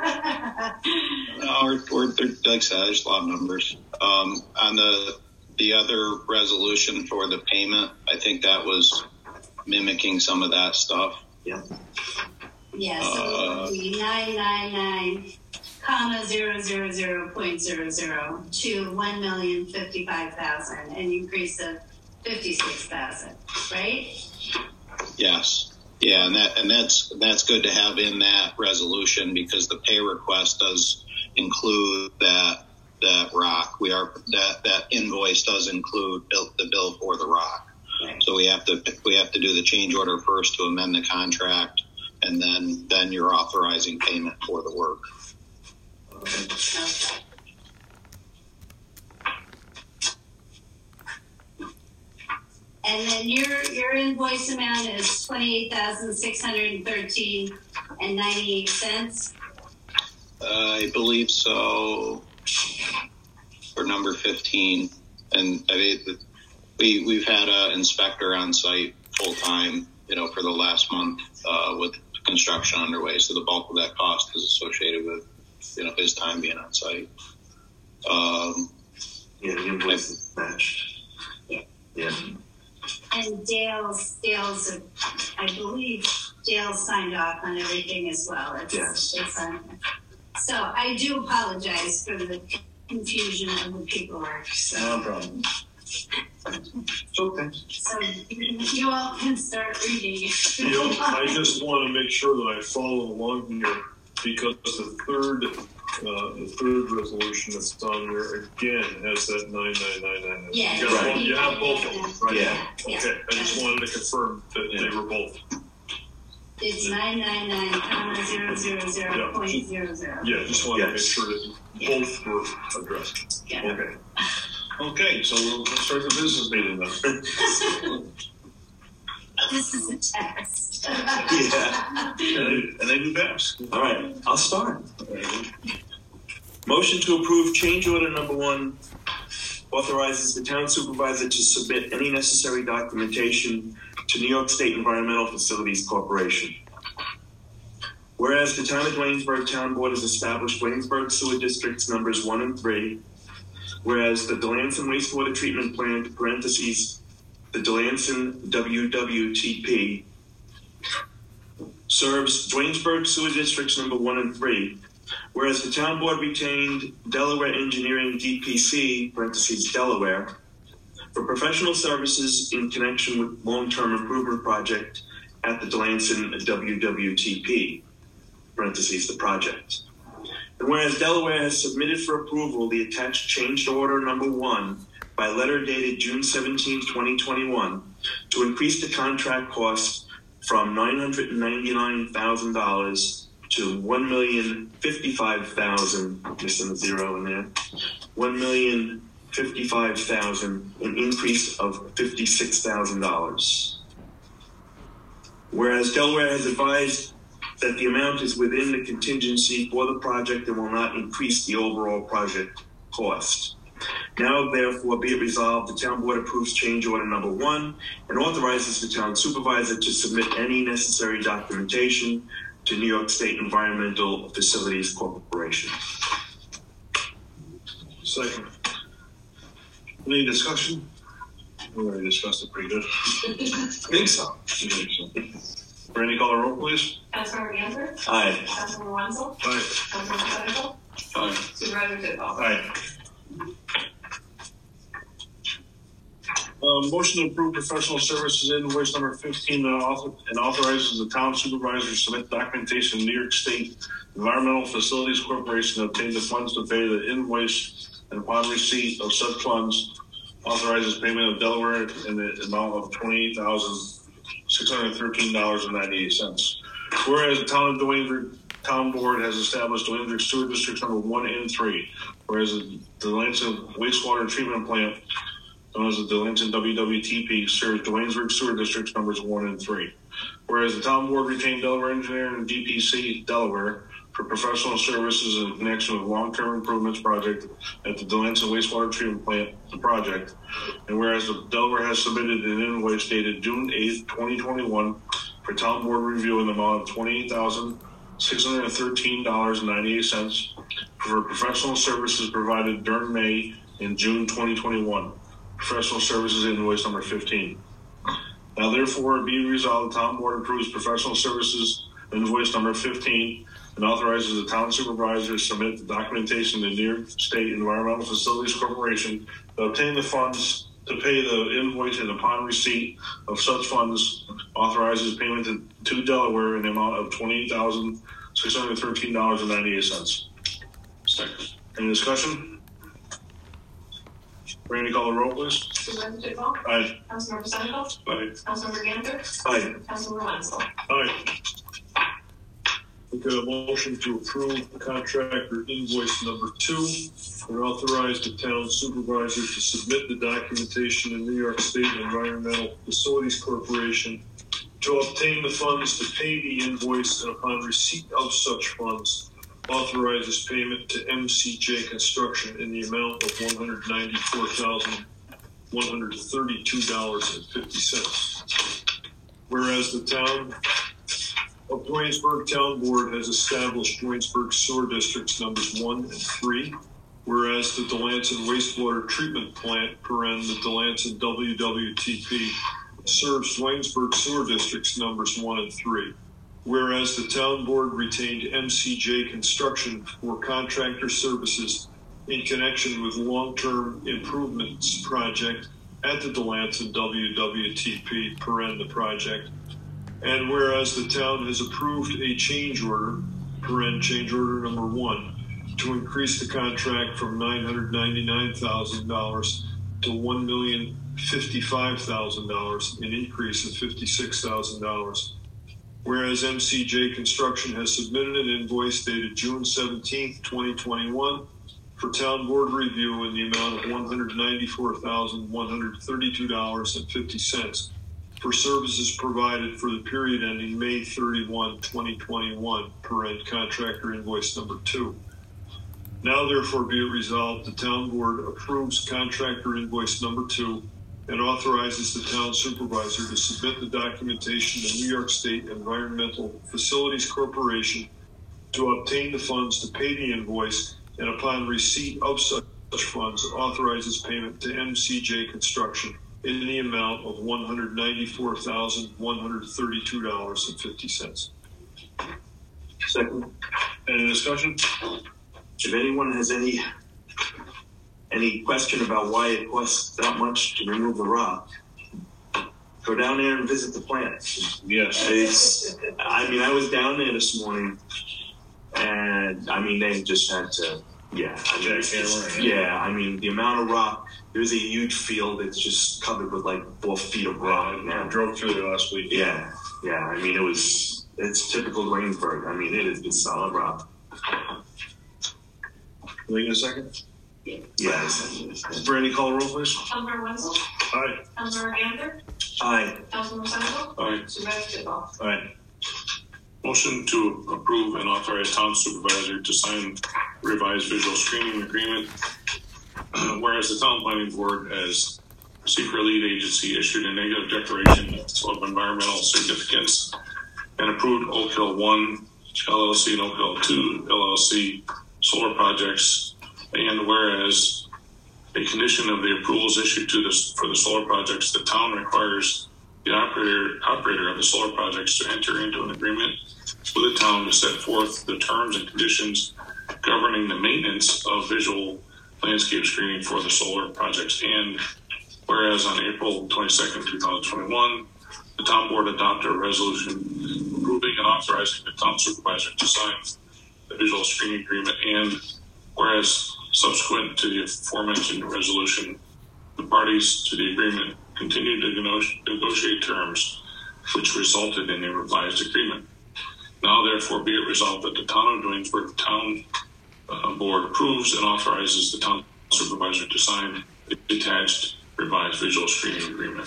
No, we're like I said, there's a lot of numbers. On the other resolution for the payment, I think that was mimicking some of that stuff. Yeah. Yeah, so the 999 $0.0000 to $1,055,000, an increase of $56,000, right? Yes. Yeah, and that's good to have in that resolution, because the pay request does include that rock. That invoice does include the bill for the rock. Right. So we have to do the change order first to amend the contract, and then you're authorizing payment for the work. Okay. And then your invoice amount is $28,613.98. I believe so. For number 15, and I mean, we've had an inspector on site full time, for the last month with construction underway. So the bulk of that cost is associated with, his time being on site. The invoice is matched. Yeah. And Dale's, I believe Dale signed off on everything as well. Yes. So I do apologize for the confusion of the paperwork. So. No problem. It's okay. So you all can start reading. I just want to make sure that I follow along here, because the third resolution that's on there again has that 9999. Yeah. You have both of them, right? Yeah. Okay. I just wanted to confirm that they were both. It's 999,000.00. Yeah, just wanted to make sure that both were addressed. Yeah. Okay. Okay, so we'll start the business meeting then. This is a test. Yeah. And they do best. All right, I'll start. Motion to approve change order number 1 authorizes the town supervisor to submit any necessary documentation to New York State Environmental Facilities Corporation. Whereas the town of Waynesburg Town Board has established Waynesburg Sewer Districts numbers 1 and 3, whereas the Delanson Wastewater Treatment Plant, parentheses, the Delanson WWTP, serves Waynesburg Sewer Districts number 1 and 3, whereas the town board retained Delaware Engineering DPC, parentheses, Delaware, for professional services in connection with long-term improvement project at the Delanson WWTP, parentheses, the project. And whereas Delaware has submitted for approval the attached change order number 1 by letter dated June 17, 2021, to increase the contract cost from $999,000 to $1,055,000, missing a zero in there, $1,055,000, an increase of $56,000. Whereas Delaware has advised that the amount is within the contingency for the project and will not increase the overall project cost. Now, therefore, be it resolved, the town board approves change order number 1 and authorizes the town supervisor to submit any necessary documentation to New York State Environmental Facilities Corporation. Second. Any discussion? We already discussed it pretty good. I think so. Randy, call the roll, please. Councilmember Ganser? Aye. Councilmember Wenzel? Aye. Councilmember Fennel? Aye. Supervisor Tidball? Aye. Motion to approve professional services invoice number 15 and authorizes the town supervisor to submit documentation to New York State Environmental Facilities Corporation to obtain the funds to pay the invoice, and upon receipt of such funds, authorizes payment of Delaware in the amount of $28,613.98. Whereas the town of Duanesburg Town Board has established Duanesburg Sewer Districts number 1 and 3, whereas the Delanson Wastewater Treatment Plant, known as the Delanson WWTP, serves Duanesburg Sewer Districts numbers 1 and 3. Whereas the town board retained Delaware Engineering and DPC Delaware for professional services in connection with long-term improvements project at the Delanson Wastewater Treatment Plant, the project. And whereas the Delaware has submitted an invoice dated June 8th, 2021 for town board review in the amount of $28,613.98 for professional services provided during May and June 2021. Professional services invoice number 15. Now, therefore, be resolved, the town board approves professional services invoice number 15 and authorizes the town supervisor to submit the documentation to the New York State Environmental Facilities Corporation to obtain the funds to pay the invoice, and upon receipt of such funds, authorizes payment to Delaware in the amount of $28,613.98. Second. Any discussion? Randy, call the roll, please. Supervisor Tidball? Aye. Councilmember Senegal? Aye. Councilmember Ganther? Aye. Councilmember Wenzel? Aye. Look at a motion to approve contractor invoice number 2 and authorize the town supervisor to submit the documentation in New York State Environmental Facilities Corporation to obtain the funds to pay the invoice, and upon receipt of such funds, authorizes payment to MCJ Construction in the amount of $194,132.50. Whereas the town of Duanesburg Town Board has established Duanesburg Sewer Districts numbers 1 and 3, whereas the Delanson Wastewater Treatment Plant, the Delanson WWTP, serves Duanesburg Sewer Districts numbers 1 and 3. Whereas the town board retained MCJ Construction for contractor services in connection with long-term improvements project at the Delanson WWTP, the project. And whereas the town has approved a change order, change order number 1, to increase the contract from $999,000 to $1,055,000, an increase of $56,000. Whereas MCJ Construction has submitted an invoice dated June 17, 2021 for town board review in the amount of $194,132.50 for services provided for the period ending May 31, 2021, contractor invoice number 2. Now therefore be it resolved, the town board approves contractor invoice number 2 and authorizes the town supervisor to submit the documentation to New York State Environmental Facilities Corporation to obtain the funds to pay the invoice, and upon receipt of such funds, authorizes payment to MCJ Construction in the amount of $194,132.50. Second. Any discussion? If anyone has any question about why it costs that much to remove the rock, go down there and visit the plant. Yes. I was down there this morning, and they just had to, the amount of rock, there's a huge field that's just covered with like 4 feet of rock. I drove through there last week. It's typical Duanesburg. It is good solid rock. Wait a second. Yes. Brandy, call the roll, please. Councilmember Wenzel? Aye. Councilmember Ganther? Aye. Councilmember Senegal? Aye. Supervisor Tidball? Aye. Motion to approve and authorize town supervisor to sign revised visual screening agreement. Whereas the town planning board, as secret lead agency, issued a negative declaration of environmental significance and approved Oak Hill 1 LLC and Oak Hill 2 LLC solar projects. And whereas a condition of the approvals issued for the solar projects, the town requires the operator of the solar projects to enter into an agreement with the town to set forth the terms and conditions governing the maintenance of visual landscape screening for the solar projects. And whereas on April 22nd, 2021, the town board adopted a resolution approving and authorizing the town supervisor to sign the visual screening agreement. And whereas subsequent to the aforementioned resolution, the parties to the agreement continued to negotiate terms which resulted in a revised agreement. Now therefore be it resolved that the town of Duanesburg Town Board approves and authorizes the town supervisor to sign the attached revised visual screening agreement.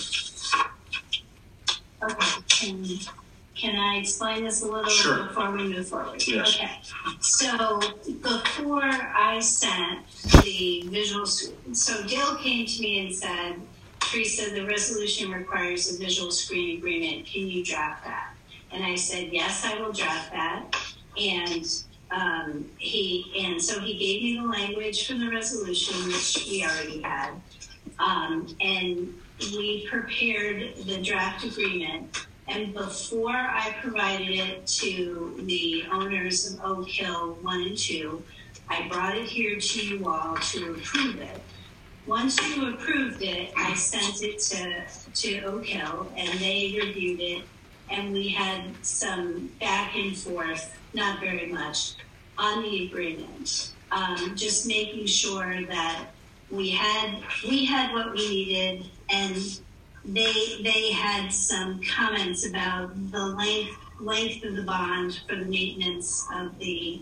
Okay. Can I explain this a little Sure. before we move forward? Yes. Okay. So before I sent the visual, so Dale came to me and said, Teresa, the resolution requires a visual screen agreement. Can you draft that? And I said, yes, I will draft that. And so he gave me the language from the resolution, which we already had. And we prepared the draft agreement. And before I provided it to the owners of Oak Hill 1 and 2, I brought it here to you all to approve it. Once you approved it, I sent it to Oak Hill, and they reviewed it, and we had some back and forth, not very much, on the agreement. Just making sure that we had what we needed, and they had some comments about the length of the bond for the maintenance of the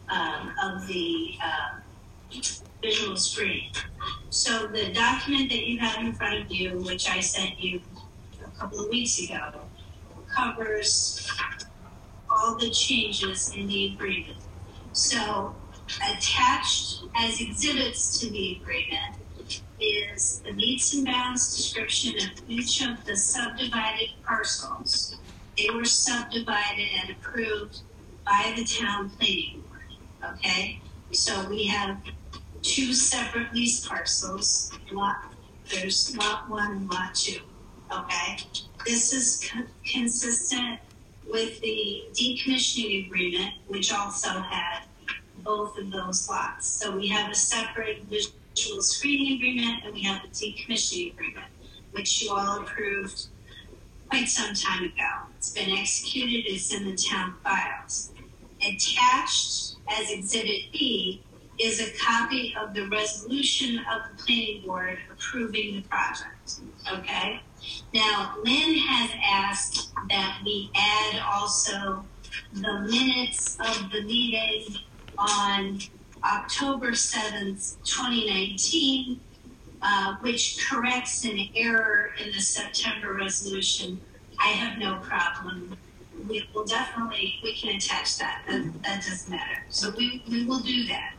visual screen. So the document that you have in front of you, which I sent you a couple of weeks ago, covers all the changes in the agreement. So attached as exhibits to the agreement is the meets and bounds description of each of the subdivided parcels. They were subdivided and approved by the town planning board, okay? So we have 2 separate lease parcels. There's lot 1 and lot 2, okay? This is consistent with the decommissioning agreement, which also had both of those lots. So we have a separate visual screening agreement, and we have a decommissioning agreement, which you all approved quite some time ago. It's been executed, it's in the town files. Attached as Exhibit B is a copy of the resolution of the planning board approving the project, okay? Now, Lynn has asked that we add also the minutes of the meeting on October 7th, 2019, which corrects an error in the September resolution. I have no problem. We can attach that. That doesn't matter. So we will do that.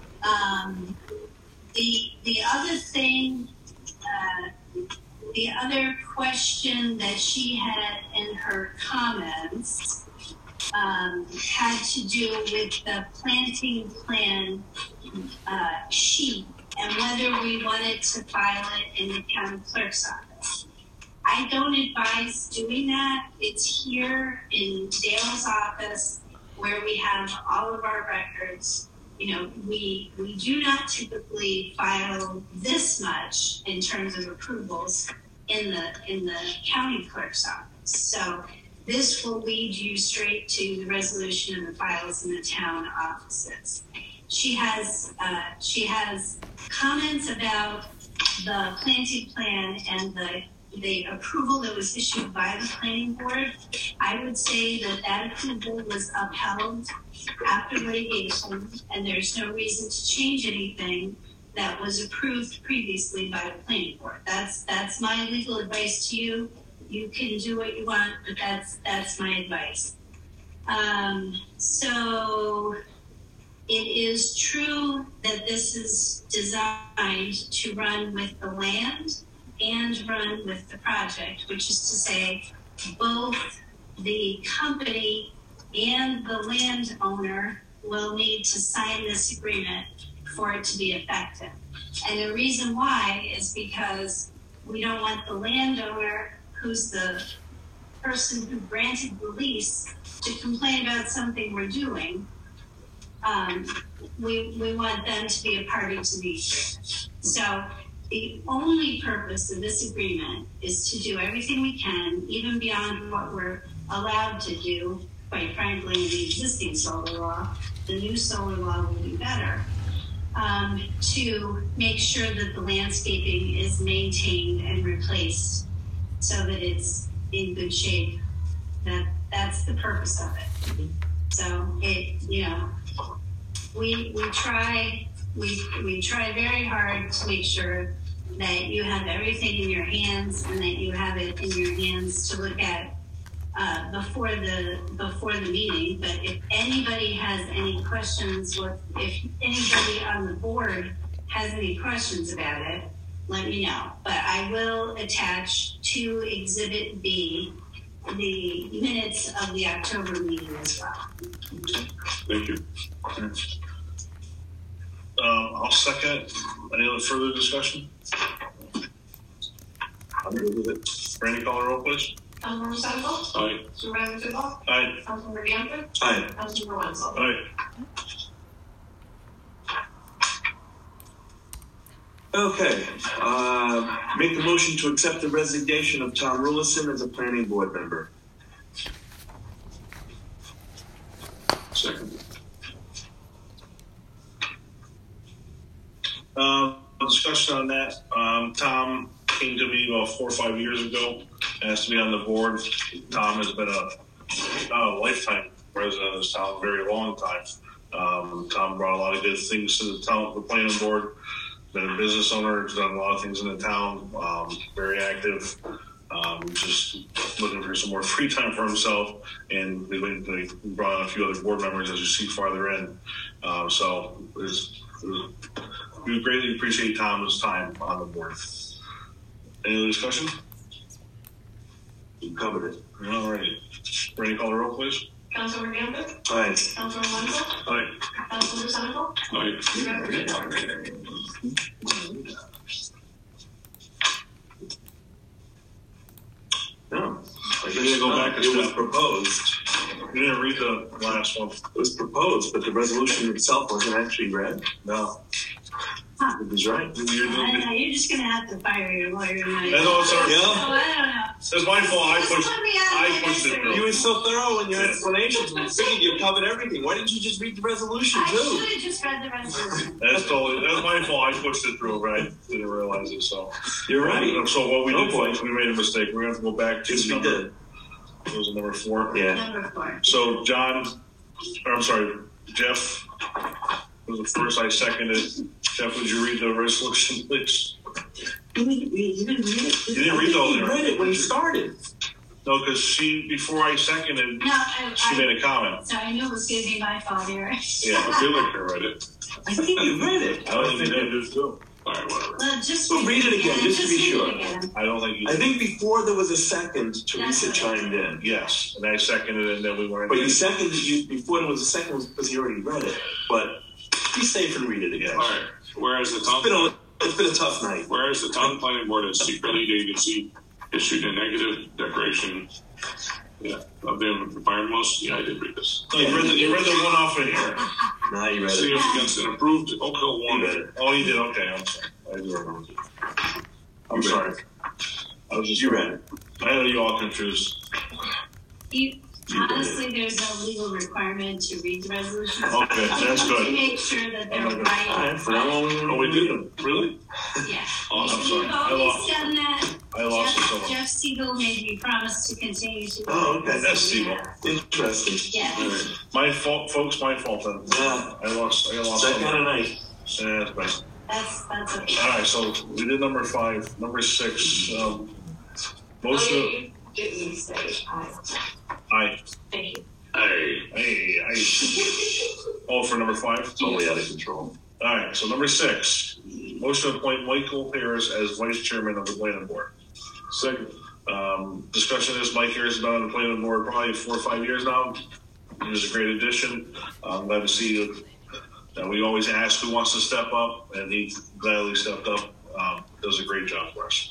The other thing, the other question that she had in her comments had to do with the planting plan sheet and whether we wanted to file it in the county clerk's office. I don't advise doing that. It's here in Dale's office where we have all of our records. You know, we do not typically file this much in terms of approvals in the county clerk's office. So this will lead you straight to the resolution and the files in the town offices. She has comments about the planting plan and the approval that was issued by the planning board. I would say that approval was upheld after litigation, and there's no reason to change anything that was approved previously by the planning board. That's my legal advice to you. You can do what you want, but that's my advice. So it is true that this is designed to run with the land and run with the project, which is to say both the company and the landowner will need to sign this agreement for it to be effective. And the reason why is because we don't want the landowner, who's the person who granted the lease, to complain about something we're doing. We want them to be a party to the agreement. So the only purpose of this agreement is to do everything we can, even beyond what we're allowed to do, quite frankly, in the existing solar law. The new solar law will be better, to make sure that the landscaping is maintained and replaced so that it's in good shape. That's the purpose of it. So we try very hard to make sure that you have everything in your hands and that you have it in your hands to look at before the meeting. But if anybody has any questions, or if anybody on the board has any questions about it, let me know. But I will attach to Exhibit B the minutes of the October meeting as well. Thank you. I'll second. Any other further discussion? I'll move with it. Randy, call the roll, please. Councilmember Senecal? Aye. Supervisor Tidball? Aye. Councilmember Gamble? Aye. Councilmember Wenzel? Aye. Okay, make the motion to accept the resignation of Tom Rulison as a planning board member. Second. Discussion on that. Tom came to me about 4 or 5 years ago, asked to be on the board. Tom has been not a lifetime resident of this town, a very long time. Tom brought a lot of good things to the town, the planning board. Been a business owner, has done a lot of things in the town, very active, just looking for some more free time for himself. And we brought on a few other board members, as you see farther in. So we greatly appreciate Tom's time on the board. Any other discussion? You covered it. All right. Ready to call the roll, please? Councilmember Gamble? Aye. Councilmember Wenzel? Aye. Councilmember Senecal? Aye. Supervisor Tidball? No. I guess go back a It was step. proposed. You didn't read the last one. It was proposed, but the resolution itself wasn't actually read. No. It was right. I don't know, you're just gonna have to fire your lawyer tonight. I know, it's our, Oh, I don't know. it's my fault. I Just pushed put me on it the through. You were so thorough in your Yeah. explanations. We figured you covered everything. Why didn't you just read the resolution I too? should have just read the resolution. That's my fault. I pushed it through, but I didn't realize it. So You're right. So what we No did point. was we made a mistake. We're going to have to go back to Yes, we number. did. It was number 4. Yeah. Number 4. So Jeff was the first. I seconded. Jeff, would you read the resolution, please? You didn't read it. You didn't read all You there. read it when you started. No, because before I seconded, No, she made a comment. so I knew it was gonna be my fault here. Yeah, I feel like I read it. I think you read it. I don't think I did too. All right, whatever. Well, just Well, read it again, just to be read it sure. again. I don't think you I did. think before there was a second, Teresa chimed in. Yes, and I seconded it, and then we went. But you seconded before there was a second was because you already read it. But be safe and read it again. All right. Whereas the town, It's been a tough night. whereas the town planning board has secret lead agency issued a negative declaration, of the environmentalist. Yeah, I did read this. No, you read the one off in here. Now you read See it. if against an approved Oak Hill You one. read it. Oh, you did. Okay, I'm sorry. I do remember. I'm You read sorry. I was just. You read it. I know you all confused. Honestly, there's no legal requirement to read the resolution. Okay, that's To good. make sure that they're I'm not gonna- right. All right, for now on, Oh, we did. Really? Yeah. Oh, I'm sorry. We've I always lost. done that. I lost it somewhere. Jeff Siegel made me promise to continue to. Oh, okay. That's Siegel. Interesting. Yeah. My fault, folks. My fault then. Yeah. I lost. That somewhere. kind of night. Yeah, that's bad. That's okay. All right, so we did number 5. Number 6. Motion. You didn't say aye. Aye. Thank you. Hey. Oh, for number 5. Totally out of control. All right, so number 6, motion to appoint Michael Harris as vice chairman of the planning board. Second, discussion is Mike Harris has been on the planning board probably 4 or 5 years now. He was a great addition. I'm glad to see that we always ask who wants to step up, and he gladly stepped up. Does a great job for us.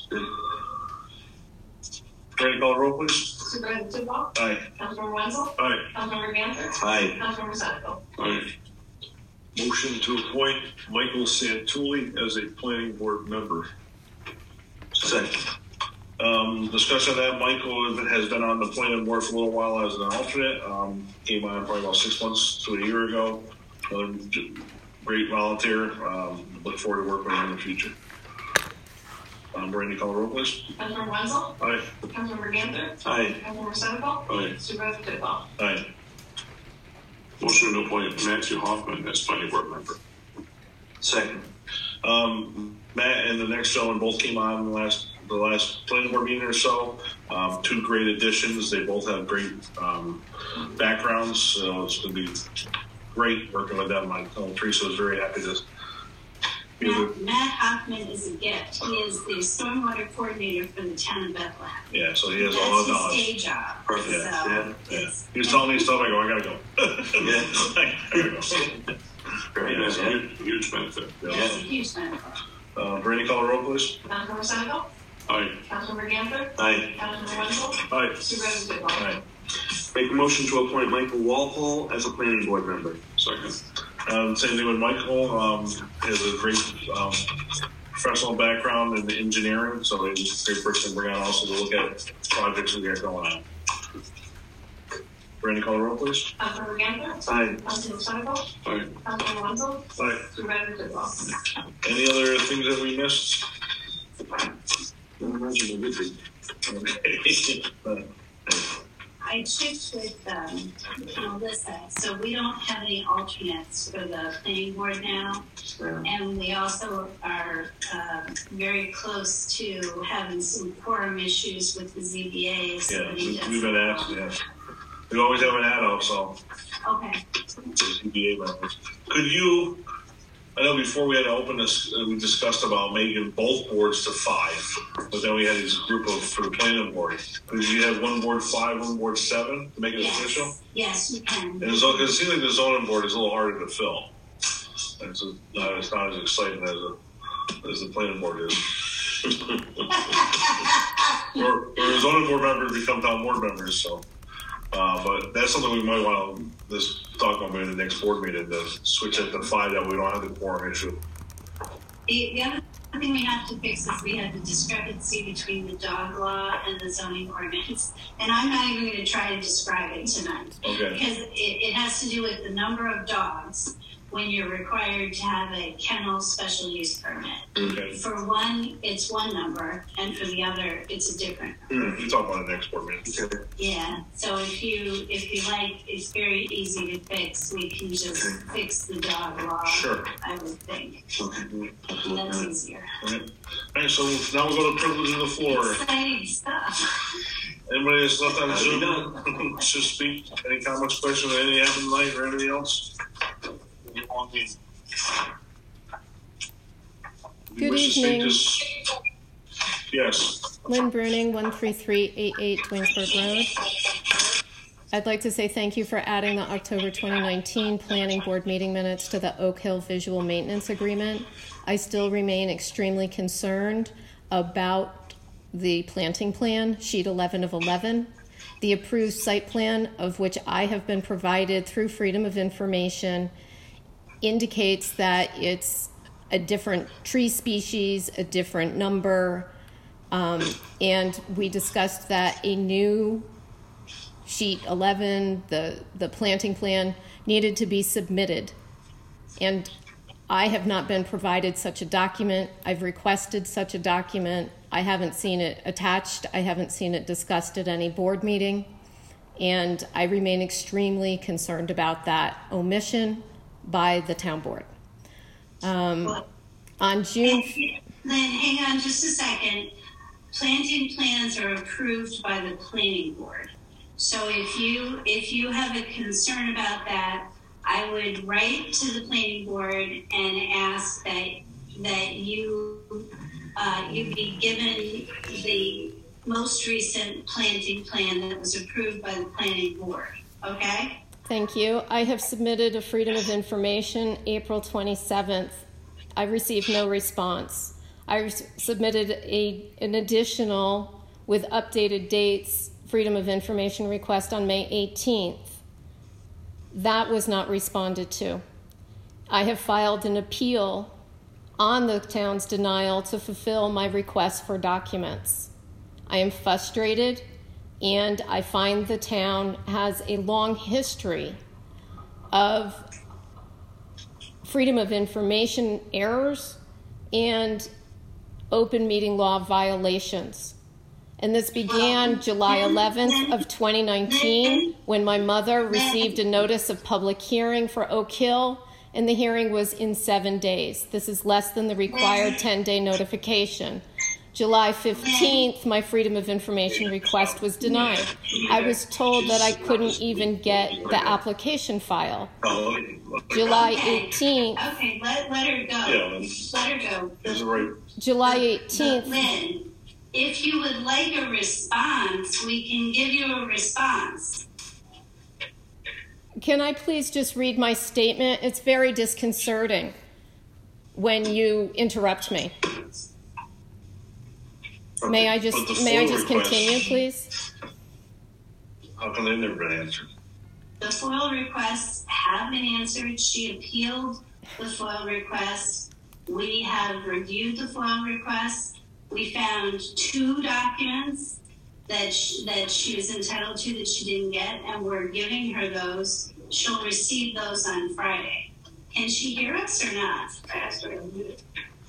Ready to call the roll, please? Supervisor Tidball? Aye. Councilmember Wenzel? Aye. Councilmember Gamble? Aye. Councilmember Senecal? Aye. Motion to appoint Michael Santulli as a planning board member. Second. Discussion of that, Michael has been on the planning board for a little while as an alternate. Came on probably about 6 months to a year ago. Great volunteer. Look forward to working with him in the future. Brandy, call the roll, please. Councilmember Wenzel? Aye. Councilmember Gamble? Aye. Councilmember Senecal? Aye. Supervisor Tidball? Aye. Motion to appoint Matthew Hoffman as planning board member. Second. Matt and the next gentleman both came on the last planning board meeting or so. 2 great additions. They both have great backgrounds, so it's going to be great working with them. I know Teresa was very happy to be able to. Matt Hoffman is a gift. He is the stormwater coordinator for the town of Bethlehem. Yeah, so he has all the That's his knowledge. day job. Perfect. So Yeah. it's- He was telling me stuff. I go, I gotta go. Yeah. I gotta go. Very That's nice. a huge benefit. It's a huge benefit. Brandy, call the roll, please. Councilmember Senecal? Aye. Councilmember Ganther? Aye. Councilmember Wenzel? Aye. Supervisor Bidwell? Aye. Make a motion to appoint Michael Walpole as a planning board member. Second. Same thing with Michael. He has a great professional background in engineering, so he's a great person to bring on also to look at projects we got going on. Randy, call the roll, please. Councilmember Ganther? Aye. Councilmember Sondergaard? Aye. Councilmember Wenzel? Aye. Supervisor Bidwell? Any other things that we missed? Okay. I checked with Melissa, so we don't have any alternates for the planning board now. And we also are very close to having some quorum issues with the ZBA. So Yeah, we've been asked, yeah. We always have an ad out, so. Okay. ZBA members. Could you, I know before we had to open this, we discussed about making both boards to 5, but then we had this group for the planning board. Could you have one board 5, one board 7 to make it official? Yes, you can. And it seems like the zoning board is a little harder to fill. It's not as exciting as the planning board is. or the zoning board members become town board members, so. But that's something we might want to talk about in the next board meeting, to switch it to 5 that we don't have the quorum issue. The other thing we have to fix is we have the discrepancy between the dog law and the zoning ordinance. And I'm not even going to try to describe it tonight. Okay. Because it has to do with the number of dogs when you're required to have a kennel special use permit. Okay. For one, it's one number, and for the other, it's a different number. We'll talk about it next board meeting. Okay. Yeah, so if you like, it's very easy to fix. We can just fix the dog law. Sure. I would think. Okay. That's easier. All right, so now we'll go to privilege of the floor. Exciting stuff. Anybody that's left on Zoom should speak. Any comments, questions, anything happened tonight or anything else? Good evening. Yes. Lynn Bruning, 13388 Twinsburg Road. I'd like to say thank you for adding the October 2019 Planning Board meeting minutes to the Oak Hill Visual Maintenance Agreement. I still remain extremely concerned about the planting plan, sheet 11 of 11. The approved site plan, of which I have been provided through Freedom of Information, indicates that it's a different tree species, a different number, and we discussed that a new sheet 11, the planting plan, needed to be submitted. And I have not been provided such a document. I've requested such a document. I haven't seen it attached. I haven't seen it discussed at any board meeting. And I remain extremely concerned about that omission by the town board. On June... Lynn, hang on just a second. Planting plans are approved by the planning board. So if you have a concern about that, I would write to the planning board and ask that you be given the most recent planting plan that was approved by the planning board. Okay? Thank you. I have submitted a Freedom of Information April 27th. I received no response. I submitted an additional, with updated dates, Freedom of Information request on May 18th. That was not responded to. I have filed an appeal on the town's denial to fulfill my request for documents. I am frustrated, and I find the town has a long history of Freedom of Information errors and open meeting law violations. And this began July 11th of 2019 when my mother received a notice of public hearing for Oak Hill, and the hearing was in 7 days. This is less than the required 10-day notification. July 15th, my Freedom of Information request was denied. I was told that I couldn't even get the application file. July 18th. Okay, let her go. Yeah, let her go. Right. July 18th. Lynn, if you would like a response, we can give you a response. Can I please just read my statement? It's very disconcerting when you interrupt me. May I just continue, please? How come they've never been answered? The FOIL requests have been answered. She appealed the FOIL request. We have reviewed the FOIL request. We found 2 documents that she was entitled to that she didn't get, and we're giving her those. She'll receive those on Friday. Can she hear us or not? I asked her to mute it.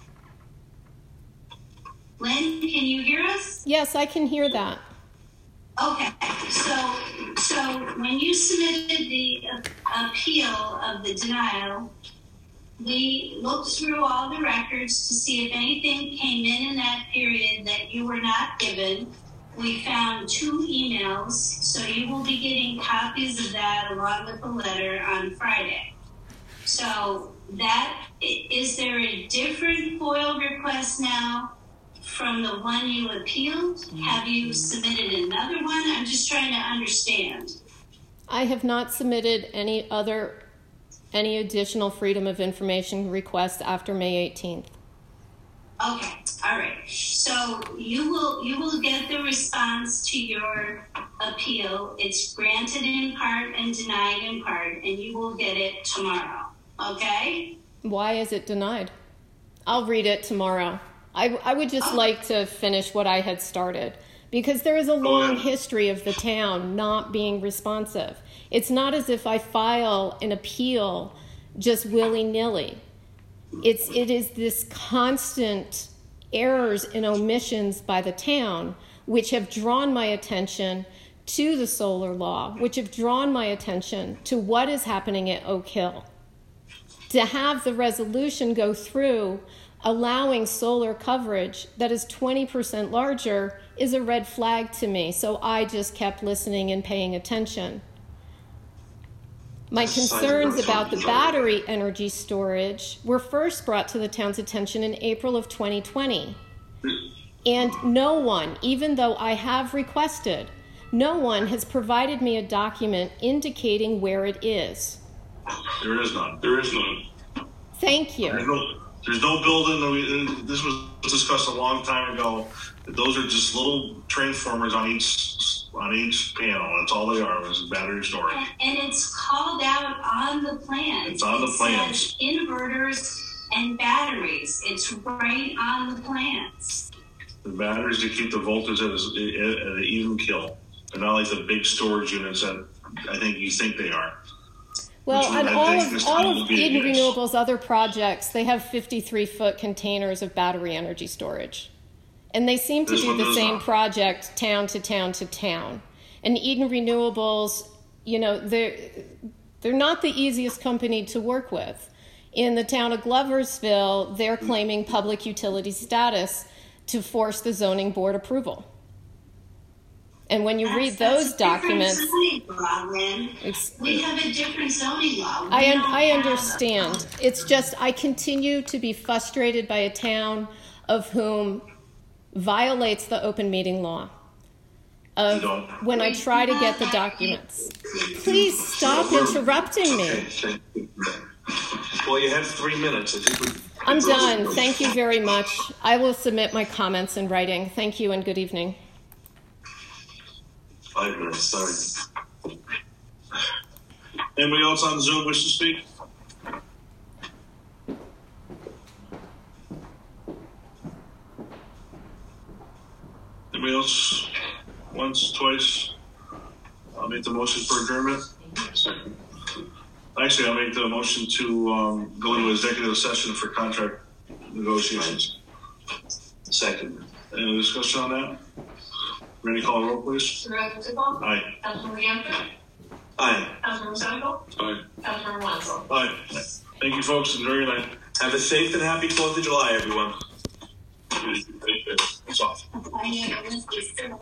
Lynn, can you hear us? Yes, I can hear that. Okay, so when you submitted the appeal of the denial, we looked through all the records to see if anything came in that period that you were not given. We found 2 emails, so you will be getting copies of that along with the letter on Friday. So is there a different FOIL request now from the one you appealed? Have you submitted another one? I'm just trying to understand. I have not submitted any additional Freedom of Information requests after May 18th. Okay, all right. So you will get the response to your appeal. It's granted in part and denied in part, and you will get it tomorrow. Okay? Why is it denied? I'll read it tomorrow. I would just like to finish what I had started, because there is a long history of the town not being responsive. It's not as if I file an appeal just willy-nilly. It is this constant errors and omissions by the town which have drawn my attention to the solar law, which have drawn my attention to what is happening at Oak Hill. To have the resolution go through allowing solar coverage that is 20% larger is a red flag to me. So I just kept listening and paying attention. My concerns about the battery energy storage were first brought to the town's attention in April of 2020. And no one, even though I have requested, no one has provided me a document indicating where it is. There is none. Thank you. There's no building. This was discussed a long time ago. Those are just little transformers on each panel. That's all they are. Is battery storage. And it's called out on the plan. It's on the plans. It says inverters and batteries. It's right on the plans. The batteries to keep the voltage at an even kill. They're not like the big storage units that I think you think they are. Well, and all of Eden Renewables' other projects, they have 53-foot containers of battery energy storage. And they seem to do the same project town to town to town. And Eden Renewables, they're not the easiest company to work with. In the town of Gloversville, they're claiming public utility status to force the zoning board approval. And when you read those documents, we have a different zoning law. I understand. It's just I continue to be frustrated by a town of whom violates the open meeting law. When I try to get the documents. Please stop interrupting me. Well, you have 3 minutes. I'm done. Thank you very much. I will submit my comments in writing. Thank you and good evening. 5 minutes, sorry. Anybody else on Zoom wish to speak? Anybody else? Once, twice? I'll make the motion for adjournment. Second. Actually, I'll make the motion to go into executive session for contract negotiations. Second. Any discussion on that? Ready to call a roll, please? Supervisor Tickle? Aye. Councilmember Yonker? Aye. Councilmember Senegal? Aye. Councilmember Wenzel? Aye. Thank you, folks. Enjoy your night. Have a safe and happy 4th of July, everyone. It's off.